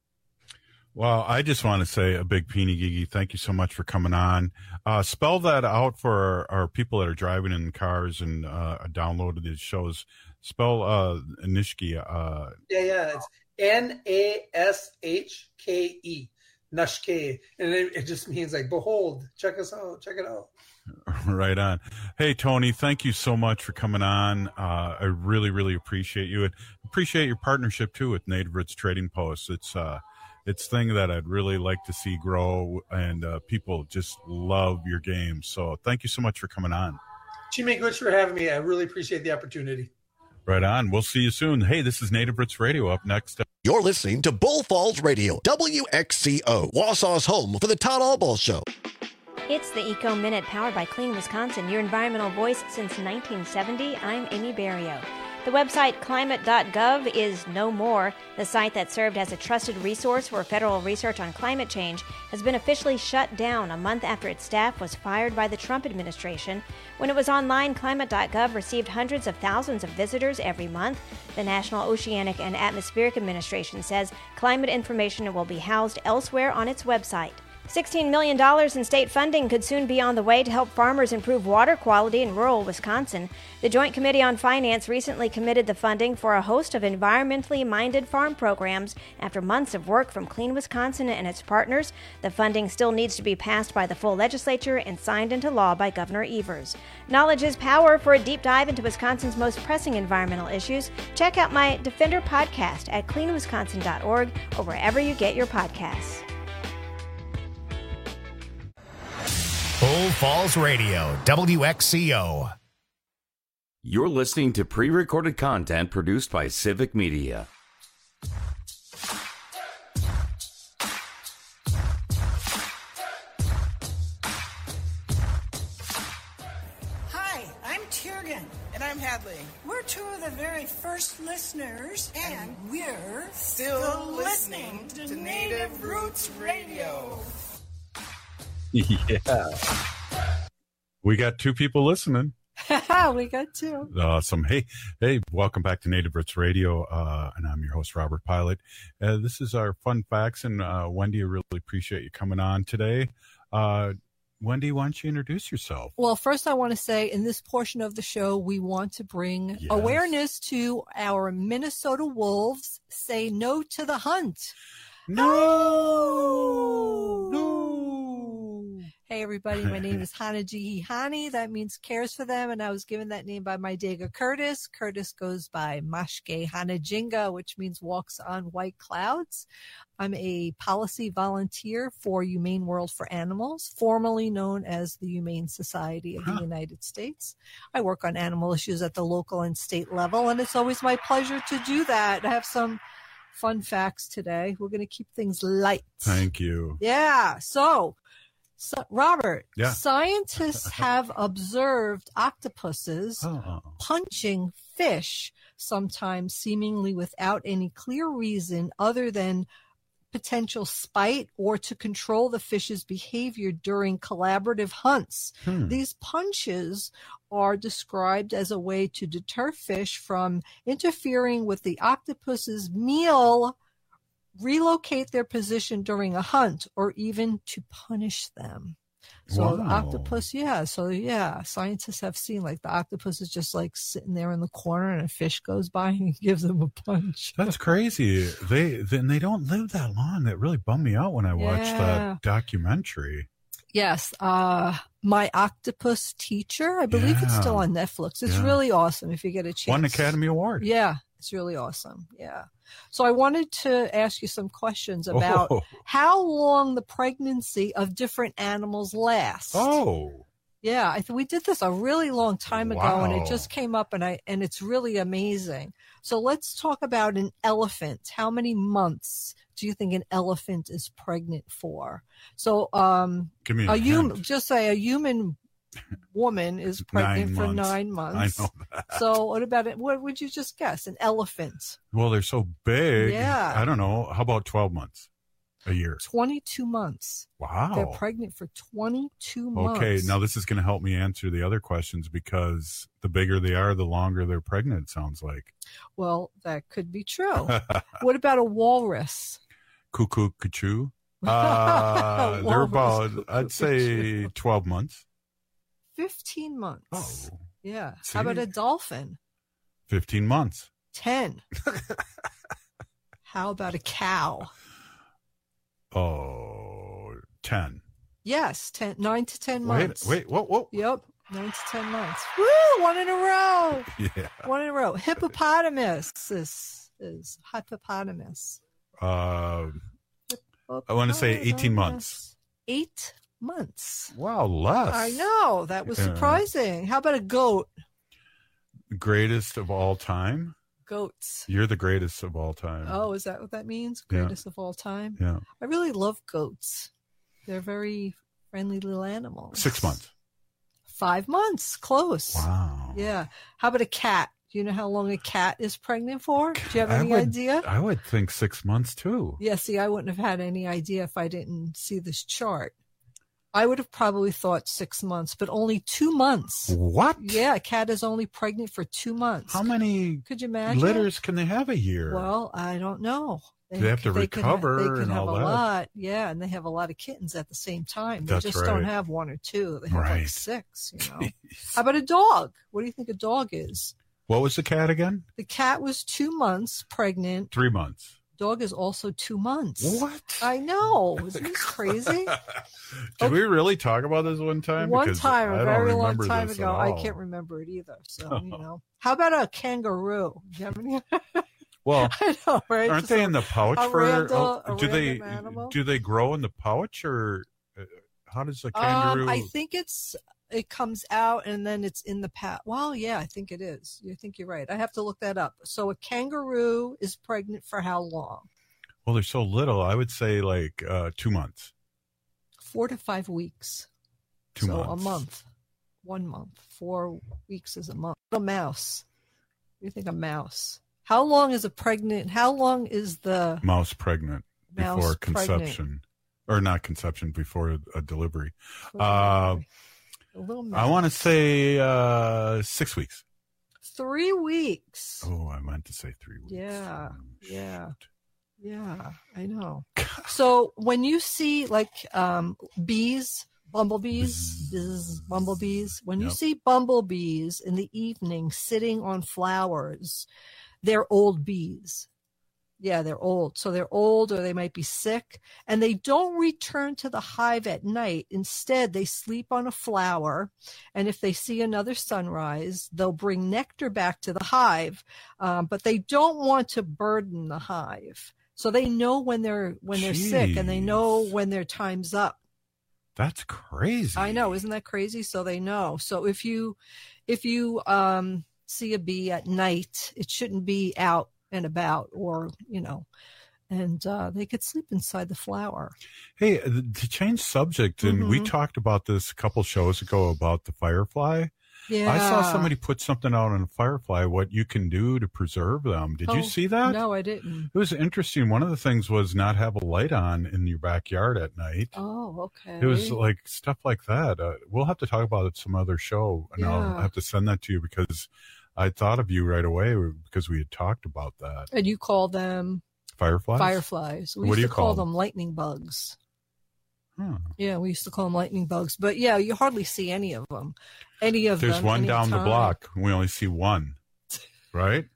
Well, I just want to say a big Peeny Gigi, thank you so much for coming on. Uh, spell that out for our, our people that are driving in cars and uh, downloaded these shows. Spell uh, Nishke. Uh, yeah, yeah. It's N A S H K E. Nushke. And it, it just means like, behold, check us out. Check it out. Right on. Hey, Tony, thank you so much for coming on. Uh, I really, really appreciate you, and appreciate your partnership, too, with Native Roots Trading Post. It's uh, it's thing that I'd really like to see grow, and uh, people just love your games. So thank you so much for coming on. Miigwech for having me. I really appreciate the opportunity. Right on. We'll see you soon. Hey, this is Native Roots Radio. Up next. You're listening to Bull Falls Radio, W X C O, Wausau's home for the Todd Albaugh Show. It's the Eco Minute, powered by Clean Wisconsin, your environmental voice since nineteen seventy. I'm Amy Barrio. The website climate dot gov is no more. The site that served as a trusted resource for federal research on climate change has been officially shut down a month after its staff was fired by the Trump administration. When it was online, climate dot gov received hundreds of thousands of visitors every month. The National Oceanic and Atmospheric Administration says climate information will be housed elsewhere on its website. sixteen million dollars in state funding could soon be on the way to help farmers improve water quality in rural Wisconsin. The Joint Committee on Finance recently committed the funding for a host of environmentally minded farm programs after months of work from Clean Wisconsin and its partners. The funding still needs to be passed by the full legislature and signed into law by Governor Evers. Knowledge is power. For a deep dive into Wisconsin's most pressing environmental issues, check out my Defender podcast at clean wisconsin dot org or wherever you get your podcasts. Bull Falls Radio, W X C O. You're listening to pre-recorded content produced by Civic Media. Hi, I'm Tiergan. And I'm Hadley. We're two of the very first listeners, and, and we're still, still listening to, to Native Roots Radio. Yeah. We got two people listening. We got two. Awesome. Hey, hey, welcome back to Native Roots Radio. Uh, and I'm your host, Robert Pilot. Uh, this is our fun facts. And uh, Wendy, I really appreciate you coming on today. Uh, Wendy, why don't you introduce yourself? Well, first I want to say in this portion of the show, we want to bring Yes. awareness to our Minnesota Wolves. Say no to the hunt. No! No! Hey, everybody. My name is Hana Jihihani. That means cares for them. And I was given that name by my Dega Curtis. Curtis goes by Mashke Hana Jinga, which means walks on white clouds. I'm a policy volunteer for Humane World for Animals, formerly known as the Humane Society of the United States. I work on animal issues at the local and state level, and it's always my pleasure to do that. I have some fun facts today. We're going to keep things light. Thank you. Yeah. So, so Robert, Yeah. scientists have observed octopuses Oh. punching fish, sometimes seemingly without any clear reason other than potential spite or to control the fish's behavior during collaborative hunts. Hmm. These punches are described as a way to deter fish from interfering with the octopus's meal, relocate their position during a hunt, or even to punish them. So the Wow. octopus, yeah. So yeah, scientists have seen like the octopus is just like sitting there in the corner and a fish goes by and gives them a punch. That's crazy. They then they don't live that long. That really bummed me out when I watched Yeah. that documentary. Yes. Uh, My Octopus Teacher. I believe it's Yeah. still on Netflix. It's Yeah. really awesome if you get a chance. Won an Academy Award. Yeah. It's really awesome. Yeah. So I wanted to ask you some questions about Oh. how long the pregnancy of different animals lasts. Oh. Yeah, I th- we did this a really long time ago, and Wow. it just came up, and I and it's really amazing. So let's talk about an elephant. How many months do you think an elephant is pregnant for? So, um, Give me a a human, hint. just say a human woman is pregnant Nine for months. nine months. I know that. So, what about it? What would you just guess? An elephant, Well, they're so big. Yeah. I don't know. How about twelve months? A year. twenty-two months. Wow. They're pregnant for twenty-two months. Okay, now this is going to help me answer the other questions because the bigger they are, the longer they're pregnant, it sounds like. Well, that could be true. What about a walrus? Cuckoo, cuckoo. Uh, they're Walrus, about, I'd say, twelve months. fifteen months. Oh. Yeah. See? How about a dolphin? fifteen months. ten. How about a cow? Oh, ten. Yes, ten, nine to ten Wait, months. wait, whoa, whoa. Yep, nine to ten months. Woo! One in a row. Yeah. One in a row. Hippopotamus is, is hippopotamus. Uh, I want to say eighteen months. Eight months. Wow, less. I know. That was Yeah. surprising. How about a goat? Greatest of all time. Goats. You're the greatest of all time. Oh, is that what that means? Yeah. Greatest of all time? Yeah. I really love goats. They're very friendly little animals. Six months. Five months. Close. Wow. Yeah. How about a cat? Do you know how long a cat is pregnant for? Do you have any I would, idea? I would think six months too. Yeah, see, I wouldn't have had any idea if I didn't see this chart. I would have probably thought six months, but only two months. What? Yeah, a cat is only pregnant for two months. How many Could you imagine? litters can they have a year? Well, I don't know. They have to could ha- recover they could and have all a that. lot. Yeah, and they have a lot of kittens at the same time. They That's just don't right. have one or two. They have like Right. six, you know. How about a dog? What do you think a dog is? What was the cat again? The cat was two months pregnant. Three months. Dog is also two months. What? I know. Isn't this crazy? Did we really talk about this one time? One Because time, I a don't very long remember time this ago. at I all. can't remember it either. So, you know. How about a kangaroo? Do you have any? Well, I know, right? aren't Just they a- in the pouch a for? random- oh, a do they random animal? do they grow in the pouch or uh, how does a Um, kangaroo? I think it's it comes out and then it's in the pat. Well, yeah, I think it is. I think you're right. I have to look that up. So a kangaroo is pregnant for how long? well, they're so little. I would say like uh, two months. Four to five weeks. Two so months. a month, one month. Four weeks is a month. A mouse. What do you think a mouse? How long is a pregnant? How long is the Mouse pregnant Mouse before pregnant. conception, or not conception before a, a delivery. Before Uh, a little I mouse? want to say uh, six weeks. Three weeks. Oh, I meant to say three weeks. Yeah, yeah, yeah. I know. So when you see like um, bees bumblebees, buzz, bumblebees. When you Yep. see bumblebees in the evening sitting on flowers, they're old bees. Yeah, they're old. So they're old or they might be sick, and they don't return to the hive at night. Instead, they sleep on a flower, and if they see another sunrise, they'll bring nectar back to the hive, um, but they don't want to burden the hive. So they know when they're when they're sick, and they know when their time's up. That's crazy. I know, isn't that crazy? So they know. So if you if you um, see a bee at night, it shouldn't be out and about, or you know, and uh, they could sleep inside the flower. Hey, uh, to change subject, and we Mhm. talked about this a couple shows ago about the firefly. Yeah, I saw somebody put something out on a firefly, what you can do to preserve them. Did Oh, you see that? No, I didn't. It was interesting. One of the things was not have a light on in your backyard at night. Oh, okay. It was like stuff like that. Uh, we'll have to talk about it some other show, and I'll Yeah. have to send that to you because I thought of you right away because we had talked about that. And you call them Fireflies? fireflies. We What used do you to call call them lightning bugs. Huh. Yeah, we used to call them lightning bugs. But yeah, you hardly see any of them. Any of There's them. one down the anytime. block. We only see one, right?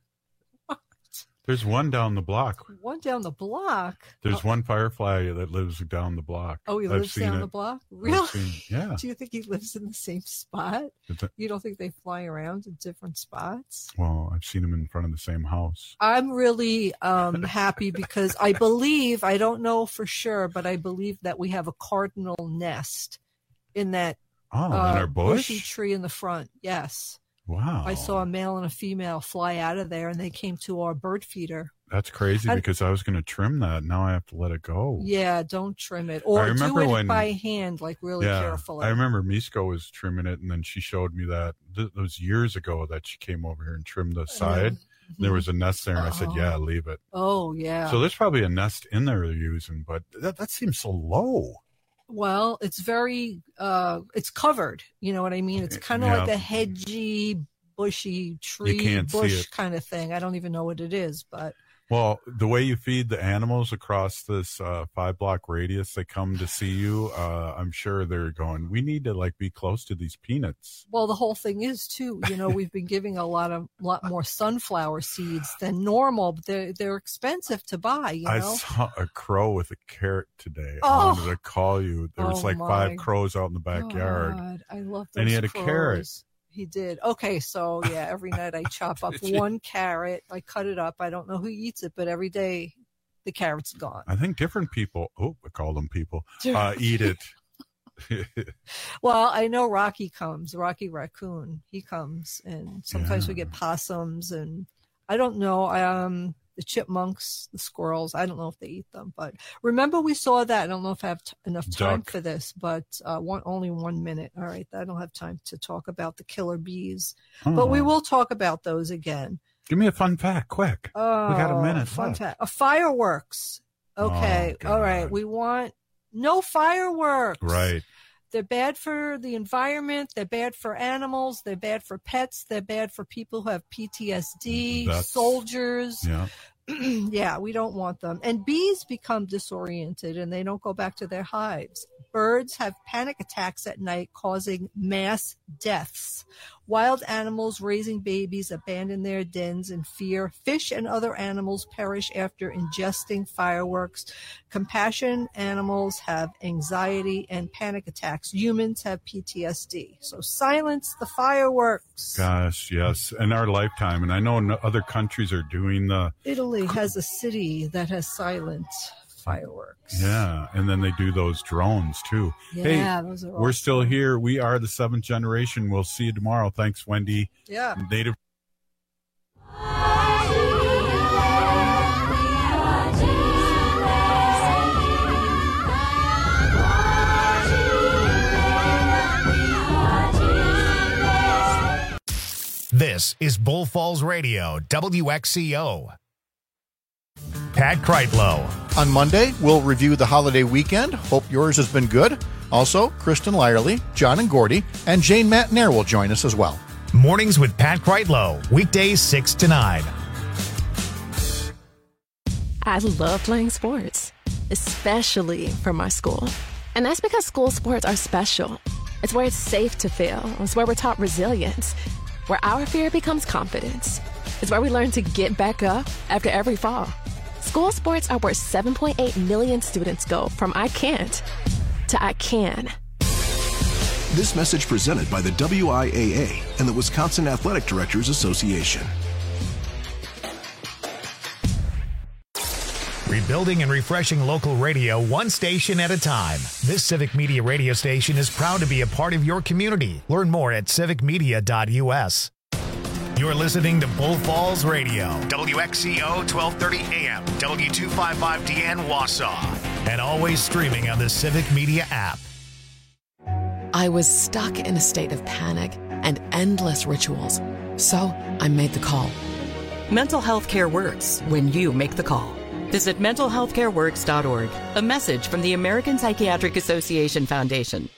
There's one down the block. One down the block. There's one firefly that lives down the block. Oh, he I've lives seen down it. the block? I've Really? seen- yeah. Do you think he lives in the same spot? Is it- You don't think they fly around in different spots? Well, I've seen him in front of the same house. I'm really um, happy because I believe, I don't know for sure, but I believe that we have a cardinal nest in that Oh, in uh, our bush? bushy tree in the front. Yes. Wow. I saw a male and a female fly out of there, and they came to our bird feeder. That's crazy And- because I was going to trim that. Now I have to let it go. Yeah, don't trim it. Or I do remember it when- by hand, like really yeah, carefully. I remember Misko was trimming it, and then she showed me that th- it was years ago that she came over here and trimmed the side. There was a nest there, and I said, "Yeah, leave it." Oh, yeah. So there's probably a nest in there they're using, but that that seems so low. Well, it's very, uh, it's covered. You know what I mean? It's kind of Yeah. like a hedgy, bushy tree, can't see bush it. kind of thing. I don't even know what it is, but Well, the way you feed the animals across this uh, five block radius, they come to see you. Uh, I'm sure they're going, we need to like be close to these peanuts. well, the whole thing is too, you know, we've been giving a lot of, lot more sunflower seeds than normal, but they're, they're expensive to buy, you know? I saw a crow with a carrot today. Oh. I wanted to call you. There was Oh, like my five crows out in the backyard. God, I love those And he had a crows. carrot. He did. Okay, so yeah, every night I chop up Did you? one carrot. I cut it up. I don't know who eats it, but every day the carrot's gone. I think different people, oh, I call them people, uh, eat it. Well, I know Rocky comes, Rocky Raccoon. He comes, and sometimes we get possums, and I don't know, um, the chipmunks, the squirrels. I don't know if they eat them, but remember we saw that. I don't know if I have t- enough time Duck. for this, but uh, one only one minute. All right, I don't have time to talk about the killer bees, but we Oh. will talk about those again. Give me a fun fact, quick. Oh, we got a minute Fun left. fact. Uh, fireworks. Okay. Oh, All right. We want no fireworks. Right. They're bad for the environment. They're bad for animals. They're bad for pets. They're bad for people who have P T S D, That's- soldiers. Yeah. Yeah, we don't want them. And bees become disoriented and they don't go back to their hives. Birds have panic attacks at night, causing mass deaths. Wild animals raising babies abandon their dens in fear. Fish and other animals perish after ingesting fireworks. Compassion animals have anxiety and panic attacks. Humans have P T S D. So silence the fireworks. Gosh, yes. In our lifetime. And I know no- other countries are doing the, Italy has a city that has silent fireworks. yeah. And then they do those drones too. Yeah, hey, those are we're still here. We are the seventh generation. We'll see you tomorrow. Thanks, Wendy. Yeah. Native. This is Bull Falls Radio, W X C O. Pat Kreitlow. On Monday, we'll review the holiday weekend. Hope yours has been good. Also, Kristen Lyerly, John and Gordy, and Jane Matnair will join us as well. Mornings with Pat Kreitlow, weekdays six to nine. I love playing sports, especially for my school. And that's because school sports are special. It's where it's safe to fail. It's where we're taught resilience, where our fear becomes confidence. It's where we learn to get back up after every fall. School sports are where seven point eight million students go from I can't to I can. This message presented by the W I A A and the Wisconsin Athletic Directors Association. Rebuilding and refreshing local radio one station at a time. This Civic Media radio station is proud to be a part of your community. Learn more at civic media dot u s. You're listening to Bull Falls Radio, W X C O twelve thirty A M, W two fifty-five D N Wausau, and always streaming on the Civic Media app. I was stuck in a state of panic and endless rituals, so I made the call. Mental health care works when you make the call. Visit mental health care works dot org. A message from the American Psychiatric Association Foundation.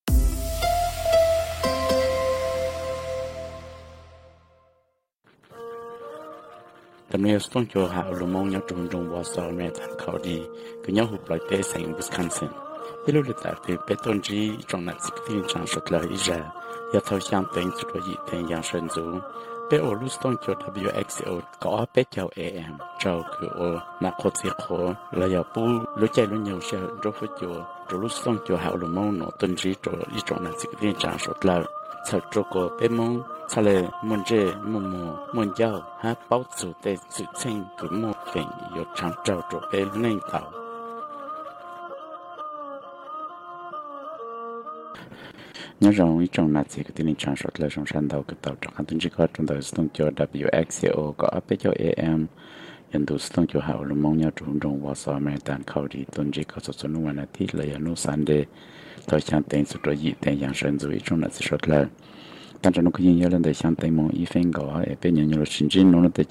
The news from your house, Lumonia, Jung was already and Cody, Kunyahu like this in Wisconsin. He looked at the Betonji, John at sixteen Chancellor Israel, Yato Champagne to the Yitan Yanshenzu. Be all Luston to W X O, go up at your A M, Joke or Nakotiko, Layapu, Lucaluno shall drop with you, to Luston to Haulumono, Tunji to Eastern at sixteen Chancellor, Sajoko, Pemon, Sale, Munje, Mumu, Munjao, have both to the sing to move thing, your Chancho to pay name out. Nhớ rằng trong nát gì cái tin trang sốt là trong sân đầu cái tàu trong hành tinh chỉ có trong tàu stung cho W X C O có áp cho A M hiện tụ stung cho hậu là mong nhau trong trong Wausau American County tuần chỉ có số số nuôi là thiết là nô Sunday tàu sang tên số rồi dị tên yang sân rồi trong nát sốt là但是侬可以有人在想对梦一分高，哎，别人有了甚至侬的